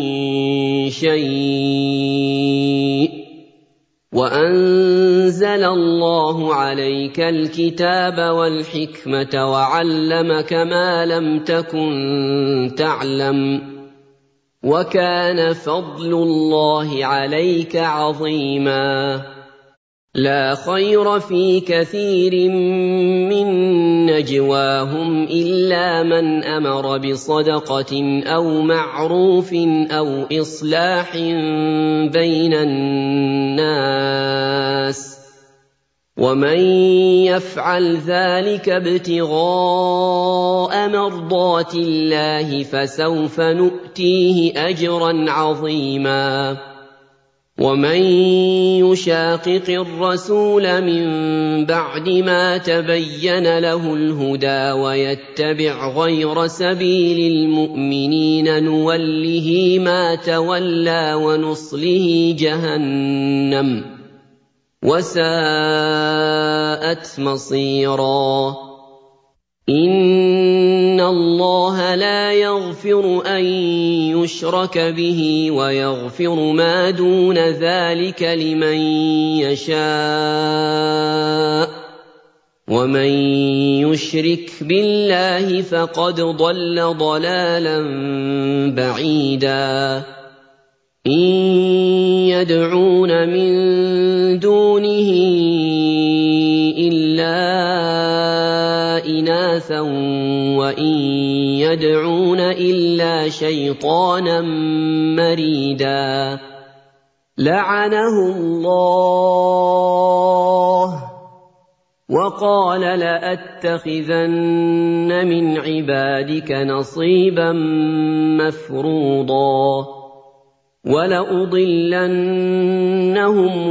Speaker 1: شَيْءٍ ۚ وَأَنزَلَ اللَّهُ عَلَيْكَ الْكِتَابَ وَالْحِكْمَةَ وَعَلَّمَكَ مَا لَمْ تَكُن تَعْلَمُ ۚ وَكَانَ فَضْلُ اللَّهِ عَلَيْكَ عَظِيمًا. لَا خَيْرَ فِي كَثِيرٍ مِّن نَّجْوَاهُمْ إِلَّا مَنْ أَمَرَ بِصَدَقَةٍ أَوْ مَعْرُوفٍ أَوْ إِصْلَاحٍ بَيْنَ النَّاسِ ۚ وَمَن يَفْعَلْ ذَٰلِكَ ابْتِغَاءَ مَرْضَاتِ اللَّهِ فَسَوْفَ نُؤْتِيهِ أَجْرًا عَظِيمًا. وَمَن يُشَاقِقِ الرَّسُولَ مِن بَعْدِ مَا تَبَيَّنَ لَهُ الْهُدَىٰ وَيَتَّبِعْ غَيْرَ سَبِيلِ الْمُؤْمِنِينَ نُوَلِّهِ مَا تَوَلَّىٰ وَنُصْلِهِ جَهَنَّمَ ۖ وَسَاءَتْ مَصِيرًا. إِنَّ اللَّهَ لَا يَغْفِرُ أَن يُشْرَكَ بِهِ وَيَغْفِرُ مَا دُونَ ذَٰلِكَ لِمَن يَشَاءُ ۚ وَمَن يُشْرِكْ بِاللَّهِ فَقَدْ ضَلَّ ضَلَالًا بَعِيدًا. إِن يَدْعُونَ مِن دُونِهِ إِلَّا إِنَاثًا وَإِن يَدْعُونَ إِلَّا شَيْطَانًا مَّرِيدًا. لَّعَنَهُ اللَّهُ وَقَالَ لَأَتَّخِذَنَّ مِنْ عِبَادِكَ نَصِيبًا مَّفْرُوضًا وَلَأُضِلَّنَّهُمْ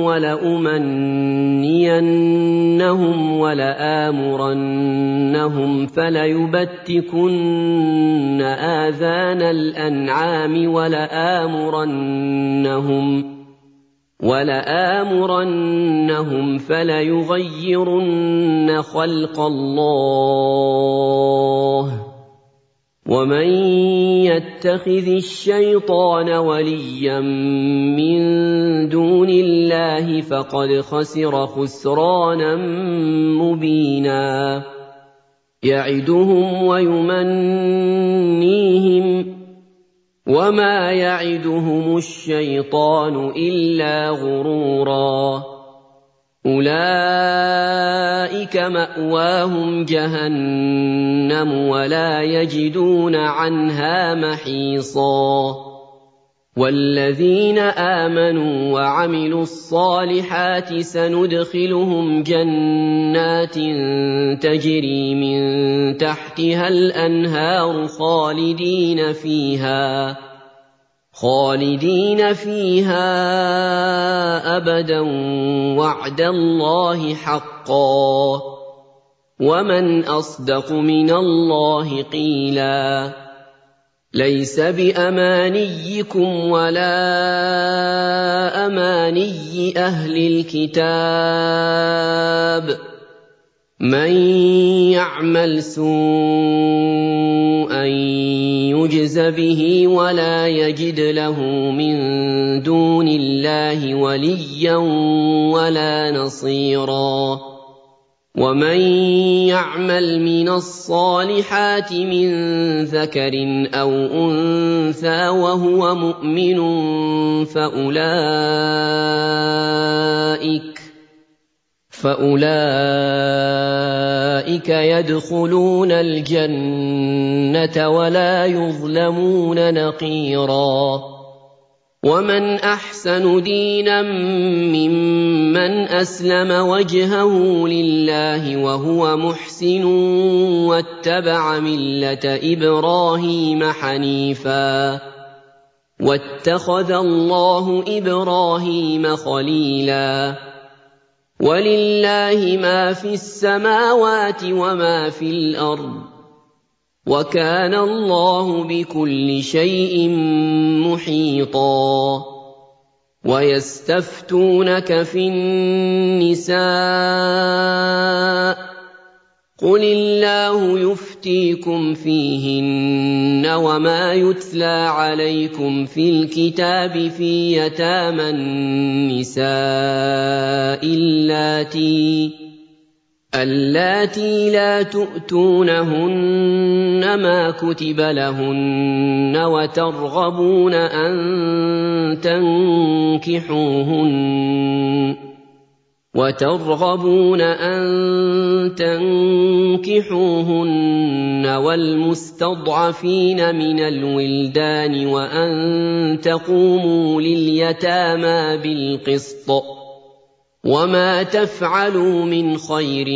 Speaker 1: وَلَأُمَنِّيَنَّهُمْ وَلَآمُرَنَّهُمْ فَلَيُبَتِّكُنَّ آذَانَ الْأَنْعَامِ وَلَآمُرَنَّهُمْ وَلَآمُرَنَّهُمْ فَلَيُغَيِّرُنَّ خَلْقَ اللَّهِ ۚ وَمَن يَتَّخِذِ الشَّيْطَانَ وَلِيًّا مِّن دُونِ اللَّهِ فَقَدْ خَسِرَ خُسْرَانًا مُّبِينًا. يَعِدُهُمْ وَيُمَنِّيهِمْ ۖ وَمَا يَعِدُهُمُ الشَّيْطَانُ إِلَّا غُرُورًا. أُولَٰئِكَ مَأْوَاهُمْ جَهَنَّمُ وَلَا يَجِدُونَ عَنْهَا مَحِيصًا. وَالَّذِينَ آمَنُوا وَعَمِلُوا الصَّالِحَاتِ سَنُدْخِلُهُمْ جَنَّاتٍ تَجْرِي مِن تَحْتِهَا الْأَنْهَارُ خَالِدِينَ فِيهَا خالدين فيها أبدا وعد الله حقا، ومن أصدق من الله قيلا. ليس بأمانيكم ولا أماني أهل الكتاب، من يعمل سوءا يجز به ولا يجد له من دون الله وليا ولا نصيرا. ومن يعمل من الصالحات من ذكر أو أنثى وهو مؤمن فأولئك فأولئك يدخلون الجنة ولا يظلمون نقيرا. ومن أحسن دينا ممن أسلم وجهه لله وهو محسن واتبع ملة إبراهيم حنيفا واتخذ الله إبراهيم خليلا ولله ما في السماوات وما في الأرض وكان الله بكل شيء محيطا ويستفتونك في النساء قل الله يفتيكم فيهن وما يتلى عليكم في الكتاب في يتامى النساء اللاتي اللاتي لا تؤتونهن ما كتب لهن وترغبون أن تنكحوهن وترغبون أن تنكحوهن والمستضعفين من الولدان وأن تقوموا لليتامى بالقسط وما تفعلوا من خير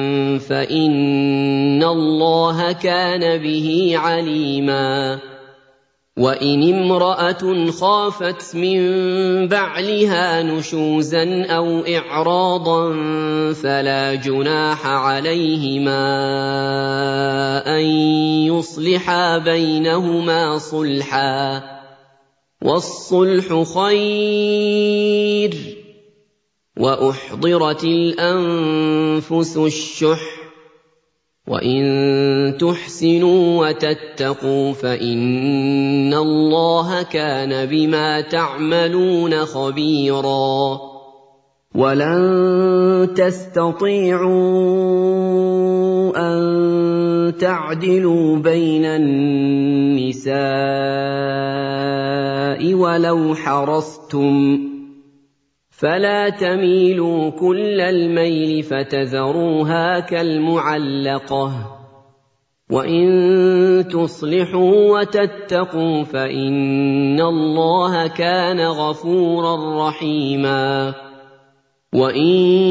Speaker 1: فإن الله كان به عليما وإن امرأة خافت من بعلها نشوزا أو إعراضا فلا جناح عليهما أن يصلحا بينهما صلحا والصلح خير وأحضرت الأنفس الشح وإن تحسنوا وتتقوا فإن الله كان بما تعملون خبيرا ولن تستطيعوا أن تعدلوا بين النساء ولو حرصتم فلا تميلوا كل الميل فتذروها كالمعلقة وإن تصلحوا وتتقوا فإن الله كان غفورا رحيما وإن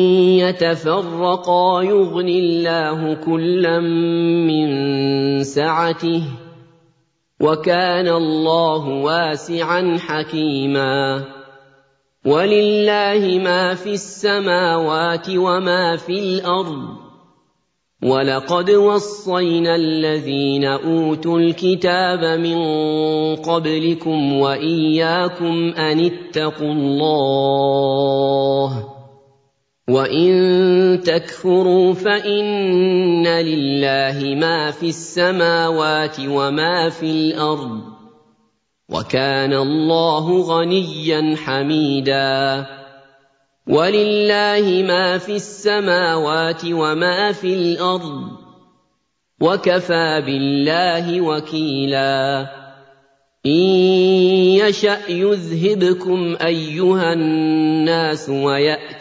Speaker 1: يتفرقا يغن الله كلا من سعته وكان الله واسعا حكيما ولله ما في السماوات وما في الأرض ولقد وصينا الذين أوتوا الكتاب من قبلكم وإياكم أن اتقوا الله وإن تكفروا فإن لله ما في السماوات وما في الأرض وكان الله غنيا حميدا ولله ما في السماوات وما في الأرض وكفى بالله وكيلا إن يشأ يذهبكم أيها الناس ويأت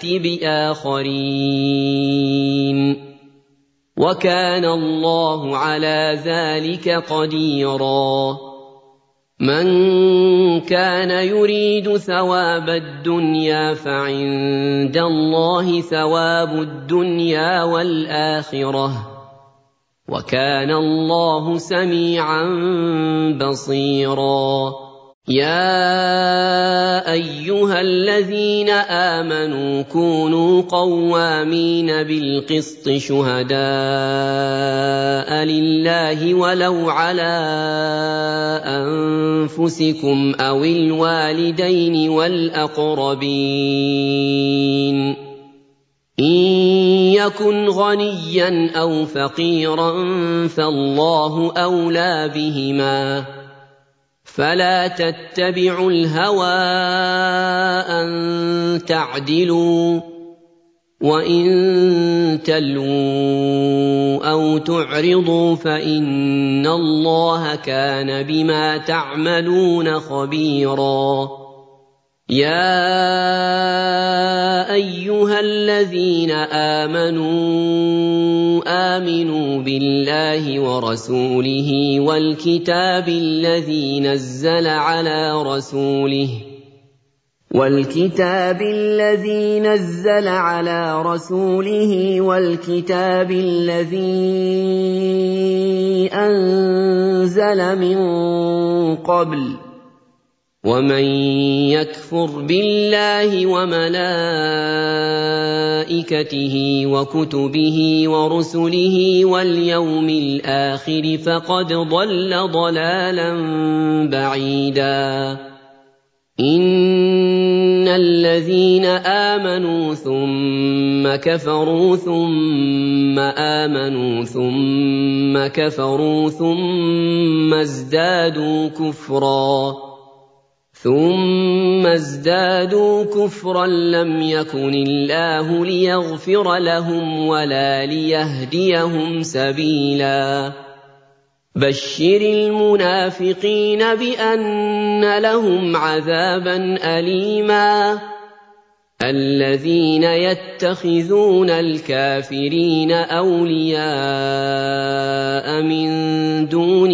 Speaker 1: بآخرين وكان الله على ذلك قديرا من كان يريد ثواب الدنيا فعند الله ثواب الدنيا والآخرة وكان الله سميعا بصيرا يا أيها الذين آمنوا كونوا قوامين بالقسط شهداء لله ولو على أنفسكم أو الوالدين والأقربين إن يكن غنيا أو فقيرا فالله أولى بهما فلا تتبعوا الهوى أن تعدلوا وإن تلووا أو تعرضوا فإن الله كان بما تعملون خبيرا يا أيها الذين آمنوا آمنوا بالله ورسوله والكتاب الذي نزل على رسوله والكتاب الذي نزل على رسوله والكتاب الذي أنزل من قبل ومن يكفر بالله وملائكته وكتبه ورسله واليوم الآخر فقد ضل ضلالا بعيدا إن الذين آمنوا ثم كفروا ثم آمنوا ثم كفروا ثم ازدادوا كفرا ثم ازدادوا كفرا لم يكن الله ليغفر لهم ولا ليهديهم سبيلا بشر المنافقين بأن لهم عذابا أليما الذين يتخذون الكافرين أولياء من دون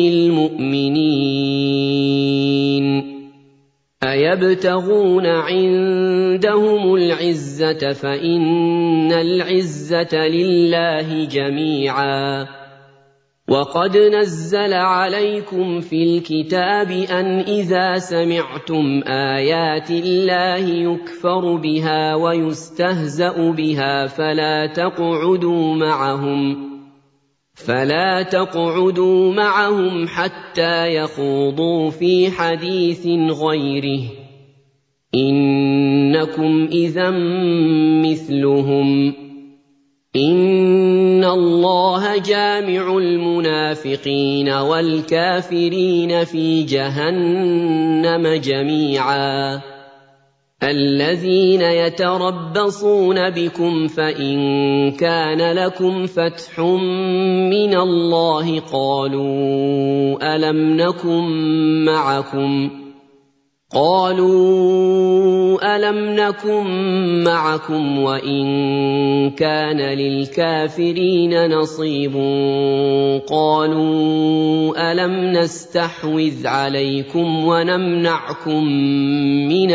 Speaker 1: المؤمنين أيبتغون عندهم العزة فإن العزة لله جميعا وقد نزل عليكم في الكتاب أن إذا سمعتم آيات الله يكفر بها ويستهزأ بها فلا تقعدوا معهم فلا تقعدوا معهم حتى يخوضوا في حديث غيره إنكم إذا مثلهم إن الله جامع المنافقين والكافرين في جهنم جميعا الذين يتربصون بكم فإن كان لكم فتح من الله قالوا ألم نكن معكم قالوا ألم نكن معكم وإن كان للكافرين نصيب قالوا ألم نستحوذ عليكم ونمنعكم من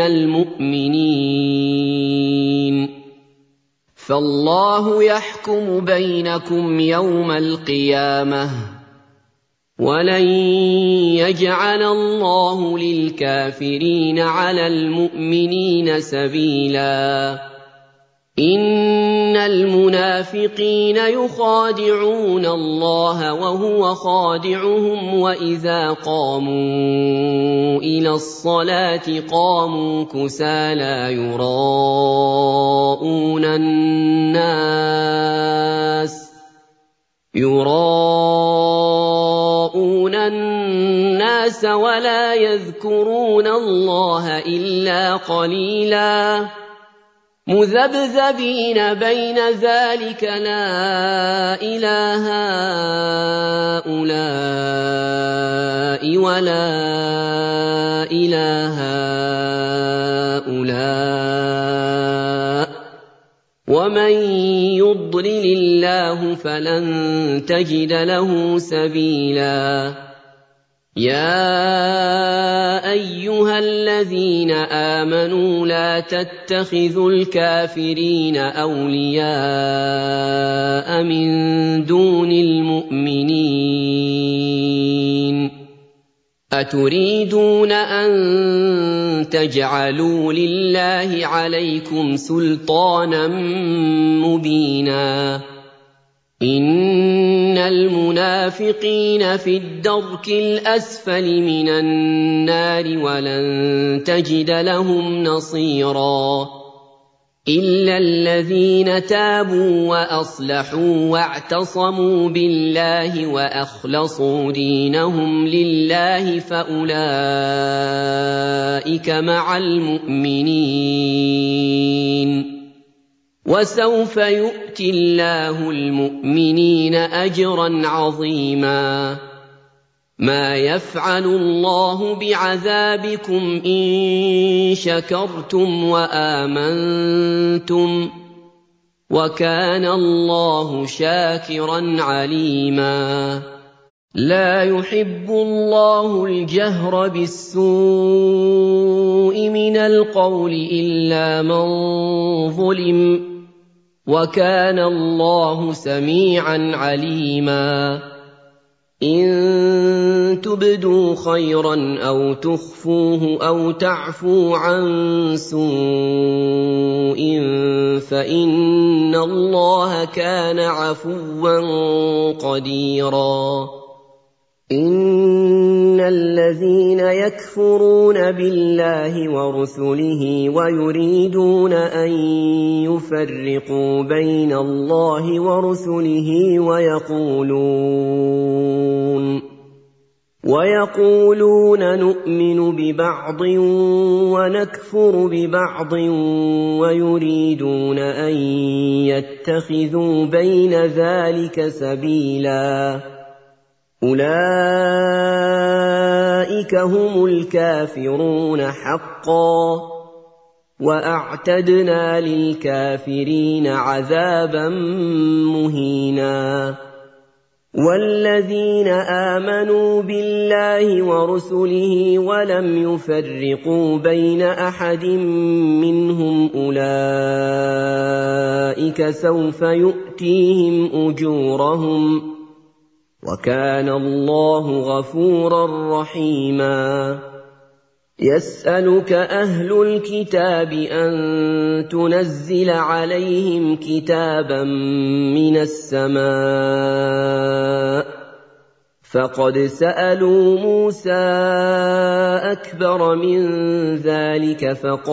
Speaker 1: المؤمنين فالله يحكم بينكم يوم القيامة ولن يجعل الله للكافرين على المؤمنين سبيلا إن المنافقين يخادعون الله وهو خادعهم وإذا قاموا إلى الصلاة قاموا كسالى يراءون الناس يراءون الناس ولا يذكرون الله إلا قليلا مذبذبين بين ذلك لا إله هؤلاء ولا إله هؤلاء ومن يضلل الله فلن تجد له سبيلا يا أيها الذين آمنوا لا تتخذوا الكافرين أولياء من دون المؤمنين أتريدون أن تجعلوا لله عليكم سلطانا مبينا إن المنافقين في الدرك الأسفل من النار ولن تجد لهم نصيرا إلا الذين تابوا وأصلحوا واعتصموا بالله وأخلصوا دينهم لله فأولئك مع المؤمنين وسوف يؤتي الله المؤمنين أجرا عظيما ما يفعل الله بعذابكم إن شكرتم وآمنتم وكان الله شاكرا عليما لا يحب الله الجهر بالسوء من القول إلا من ظلم وكان الله سميعا عليما إن تبدوا خيرا أو تخفوه أو تعفوا عن سوء فإن الله كان عفوا قديرا إن الذين يكفرون بالله ورسله ويريدون أن يفرقوا بين الله ورسله ويقولون ويقولون نؤمن ببعض ونكفر ببعض ويريدون أن يتخذوا بين ذلك سبيلا أولئك هم الكافرون حقا وأعتدنا للكافرين عذابا مهينا والذين آمنوا بالله ورسله ولم يفرقوا بين أحد منهم أولئك سوف يؤتيهم أجورهم وكان الله غفورا رحيما يسألك أهل الكتاب أن تنزل عليهم كتابا من السماء فقد سألوا موسى أكبر من ذلك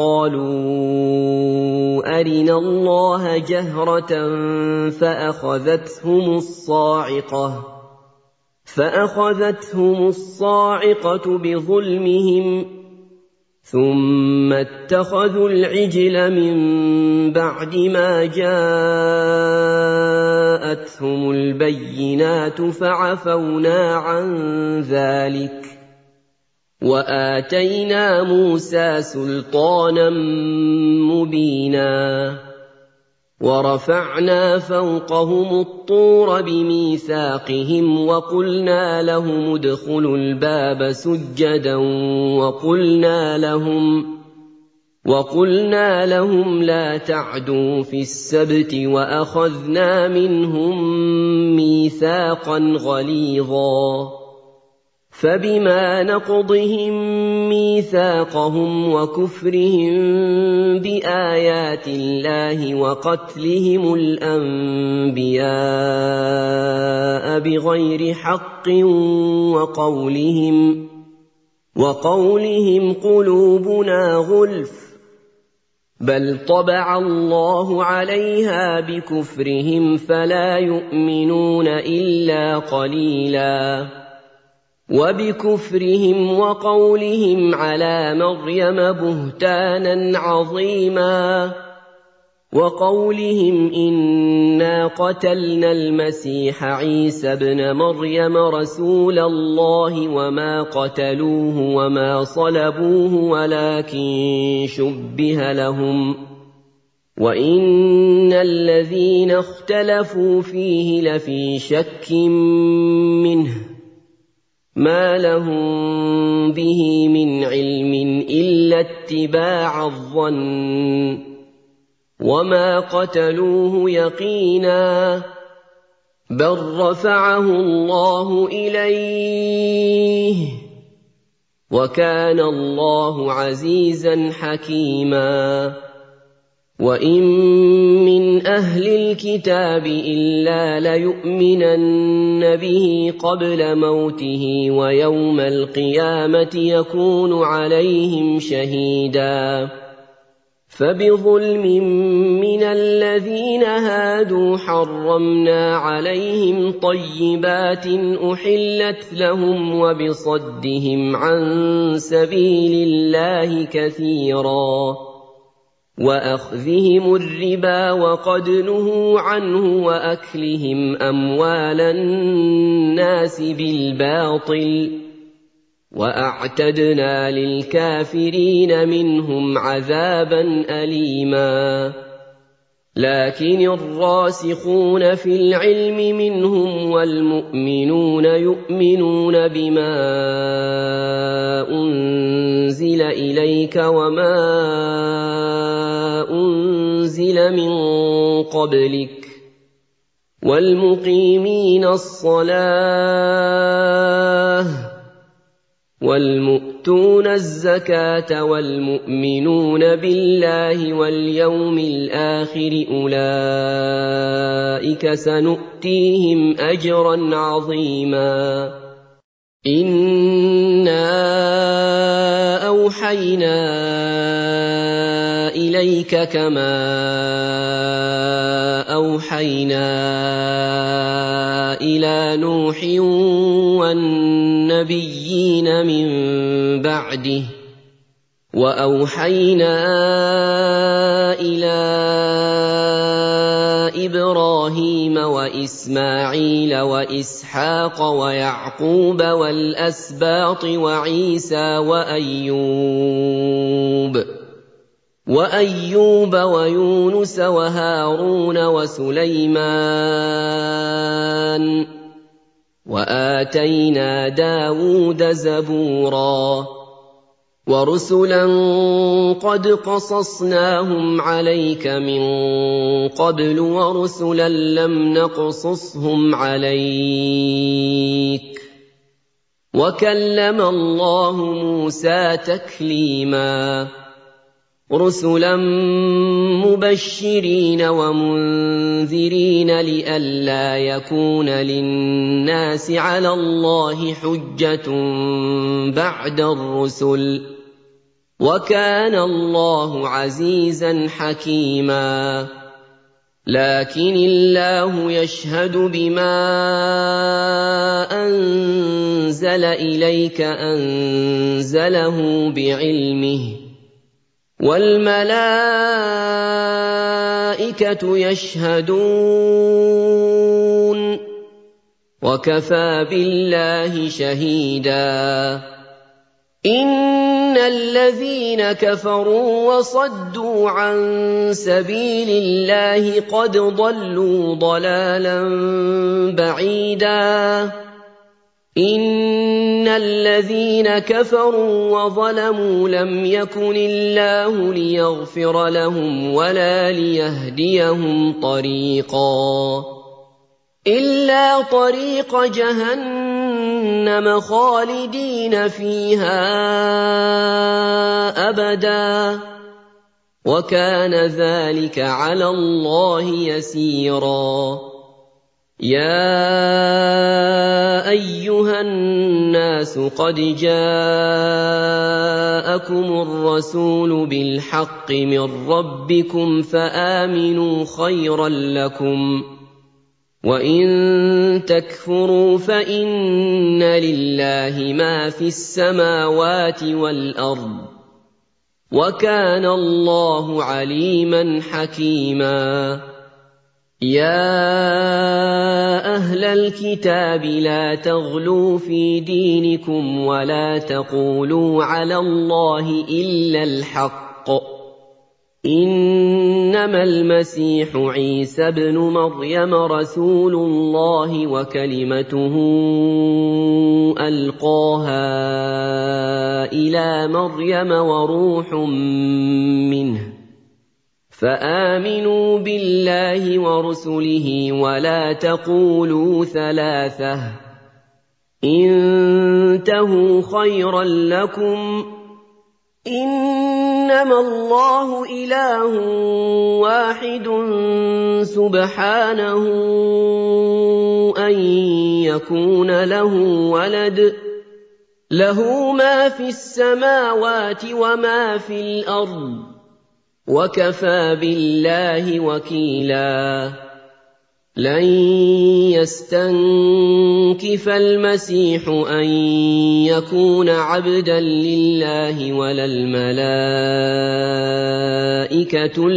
Speaker 1: فقالوا أرنا الله جهرة فأخذتهم الصاعقة فأخذتهم الصاعقة بظلمهم ثم اتخذوا العجل من بعد ما جاءتهم البينات فعفونا عن ذلك وآتينا موسى سلطانا مبينا ورفعنا فوقهم الطور بميثاقهم وقلنا لهم ادخلوا الباب سجدا وقلنا لهم وقلنا لهم لا تعدوا في السبت وأخذنا منهم ميثاقا غليظا فبما نقضهم ميثاقهم وكفرهم بآيات الله وقتلهم الأنبياء بغير حق وقولهم وقولهم قلوبنا غلف بل طبع الله عليها بكفرهم فلا يؤمنون إلا قليلا وبكفرهم وقولهم على مريم بهتانا عظيما وقولهم إنا قتلنا المسيح عيسى ابن مريم رسول الله وما قتلوه وما صلبوه ولكن شبه لهم وإن الذين اختلفوا فيه لفي شك منه ما لهم به من علم إلا اتباع الظن وما قتلوه يقينا بل رفعه الله إليه وكان الله عزيزا حكيما وإن من أهل الكتاب إلا ليؤمنن به قبل موته ويوم القيامة يكون عليهم شهيدا فبظلم من الذين هادوا حرمنا عليهم طيبات أحلت لهم وبصدهم عن سبيل الله كثيرا وأخذهم الربا وقد نهوا عنه وأكلهم أموال الناس بالباطل وأعتدنا للكافرين منهم عذابا أليما لكن الراسخون في العلم منهم والمؤمنون يؤمنون بما أنزل إليك وما أنزل من قبلك وَالْمُقِيمِينَ الصَّلَاةَ وَالْمُؤْتُونَ الزَّكَاةَ وَالْمُؤْمِنُونَ بِاللَّهِ وَالْيَوْمِ الْآخِرِ أُولَٰئِكَ سَنُؤْتِيهِمْ أَجْرًا عَظِيمًا إِنَّا أَوْحَيْنَا إِلَيْكَ كَمَا أَوْحَيْنَا إِلَىٰ نُوحٍ وَالنَّبِيِّينَ مِن بَعْدِهِ وَأَوْحَيْنَا إِلَىٰ إِبْرَاهِيمَ وَإِسْمَاعِيلَ وَإِسْحَاقَ وَيَعْقُوبَ وَالْأَسْبَاطِ وَعِيسَىٰ وَأَيُّوبَ وَأَيُّوبَ وَيُونُسَ وَهَارُونَ وَسُلَيْمَانَ وَآتَيْنَا دَاوُودَ زَبُورًا وَرُسُلًا قَدْ قَصَصْنَاهُمْ عَلَيْكَ مِن قَبْلُ وَرُسُلًا لَّمْ نَقْصُصْهُمْ عَلَيْكَ وَكَلَّمَ اللَّهُ مُوسَىٰ تَكْلِيمًا رُسُلًا مُّبَشِّرِينَ وَمُنذِرِينَ لِئَلَّا يَكُونَ لِلنَّاسِ عَلَى اللَّهِ حُجَّةٌ بَعْدَ الرُّسُلِ ۚ وَكَانَ اللَّهُ عَزِيزًا حَكِيمًا لَّٰكِنِ اللَّهُ يَشْهَدُ بِمَا أَنزَلَ إِلَيْكَ أَنزَلَهُ بِعِلْمِهِ وَالْمَلَائِكَةُ يَشْهَدُونَ وَكَفَىٰ بِاللَّهِ شَهِيدًا إِنَّ الَّذِينَ كَفَرُوا وَصَدُّوا عَن سَبِيلِ اللَّهِ قَدْ ضَلُّوا ضَلَالًا بَعِيدًا إِنَّ الَّذِينَ كَفَرُوا وَظَلَمُوا لَمْ يَكُنِ اللَّهُ لِيَغْفِرَ لَهُمْ وَلَا لِيَهْدِيَهُمْ طَرِيقًا إِلَّا طَرِيقَ جَهَنَّمَ خَالِدِينَ فِيهَا أَبَدًا وَكَانَ ذَٰلِكَ عَلَى اللَّهِ يَسِيرًا يَا أَيُّهَا النَّاسُ قَدْ جَاءَكُمُ الرَّسُولُ بِالْحَقِّ مِن رَّبِّكُمْ فَآمِنُوا خَيْرًا لَّكُمْ ۚ وَإِن تَكْفُرُوا فَإِنَّ لِلَّهِ مَا فِي السَّمَاوَاتِ وَالْأَرْضِ ۚ وَكَانَ اللَّهُ عَلِيمًا حَكِيمًا يَا أَهْلَ الْكِتَابِ لَا تَغْلُوا فِي دِينِكُمْ وَلَا تَقُولُوا عَلَى اللَّهِ إِلَّا الْحَقَّ ۚ إِنَّمَا الْمَسِيحُ عِيسَى ابْنُ مَرْيَمَ رَسُولُ اللَّهِ وَكَلِمَتُهُ أَلْقَاهَا إِلَىٰ مَرْيَمَ وَرُوحٌ مِّنْهُ ۖ فَآمِنُوا بِاللَّهِ وَرُسُلِهِ وَلَا تَقُولُوا ثَلَاثَةٌ ۚ انتهوا خَيْرًا لَّكُمْ ۚ إِنَّمَا اللَّهُ إِلَٰهٌ وَاحِدٌ سُبْحَانَهُ أَن يَكُونَ لَهُ وَلَدٌ ۘ لَّهُ مَا فِي السَّمَاوَاتِ وَمَا فِي الْأَرْضِ ۚ وَكَفَىٰ بِاللَّهِ وَكِيلًا لَّن يَسْتَنكِفَ الْمَسِيحُ أَن يَكُونَ عَبْدًا لِّلَّهِ وَلَا الْمَلَائِكَةُ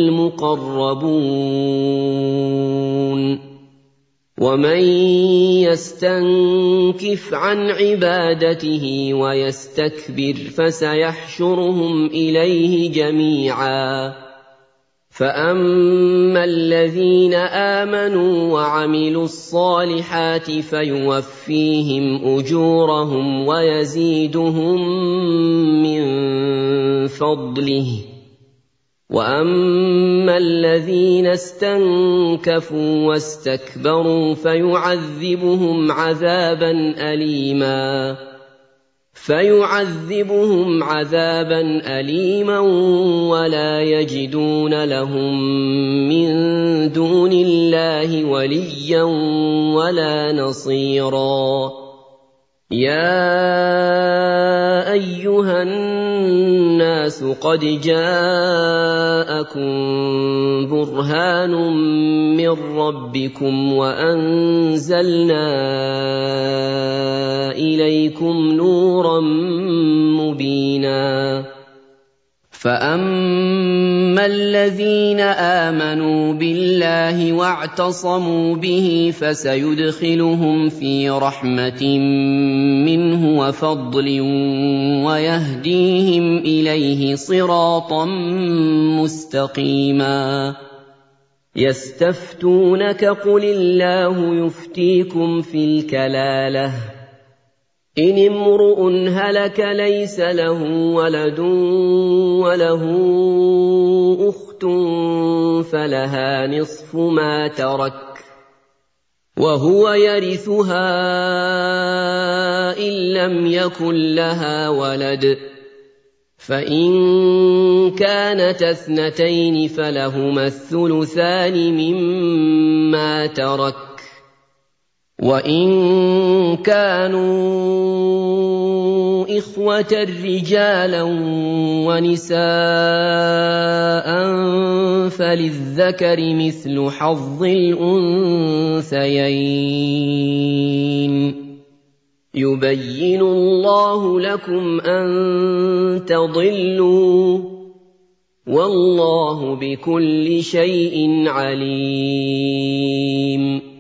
Speaker 1: الْمُقَرَّبُونَ ۚ وَمَن يَسْتَنكِفْ عَنْ عِبَادَتِهِ وَيَسْتَكْبِرْ فَسَيَحْشُرُهُمْ إِلَيْهِ جَمِيعًا فَأَمَّا الَّذِينَ آمَنُوا وَعَمِلُوا الصَّالِحَاتِ فَيُوَفِّيهِمْ أُجُورَهُمْ وَيَزِيدُهُم مِّن فَضْلِهِ وَأَمَّا الَّذِينَ اسْتَنكَفُوا وَاسْتَكْبَرُوا فَيُعَذِّبُهُمْ عَذَابًا أَلِيمًا فَيُعَذِّبُهُمْ عَذَابًا أَلِيمًا وَلَا يَجِدُونَ لَهُم مِّن دُونِ اللَّهِ وَلِيًّا وَلَا نَصِيرًا يَا أَيُّهَا النَّاسُ قَدْ جَاءَكُم بُرْهَانٌ مِّن رَّبِّكُمْ وَأَنزَلْنَا إِلَيْكُمْ نُورًا مُّبِينًا فَأَمَّا الَّذِينَ آمَنُوا بِاللَّهِ وَاعْتَصَمُوا بِهِ فَسَيُدْخِلُهُمْ فِي رَحْمَةٍ مِّنْهُ وَفَضْلٍ وَيَهْدِيهِمْ إِلَيْهِ صِرَاطًا مُّسْتَقِيمًا يَسْتَفْتُونَكَ قُلِ اللَّهُ يُفْتِيكُمْ فِي الْكَلَالَةِ إِنِ امْرُؤٌ هَلَكَ لَيْسَ لَهُ وَلَدٌ وَلَهُ أُخْتٌ فَلَهَا نِصْفُ مَا تَرَكَ وَهُوَ يَرِثُهَا إِن لَّمْ يَكُن لَّهَا وَلَدٌ فَإِن كَانَتَا اثْنَتَيْنِ فَلَهُمَا الثُّلُثَانِ مِمَّا تَرَكَ وَإِن كَانُوا إِخْوَةً رِّجَالًا وَنِسَاءً فَلِلذَّكَرِ مِثْلُ حَظِّ الْأُنثَيَيْنِ يُبَيِّنُ اللَّهُ لَكُمْ أَن تَضِلُّوا وَاللَّهُ بِكُلِّ شَيْءٍ عَلِيمٌ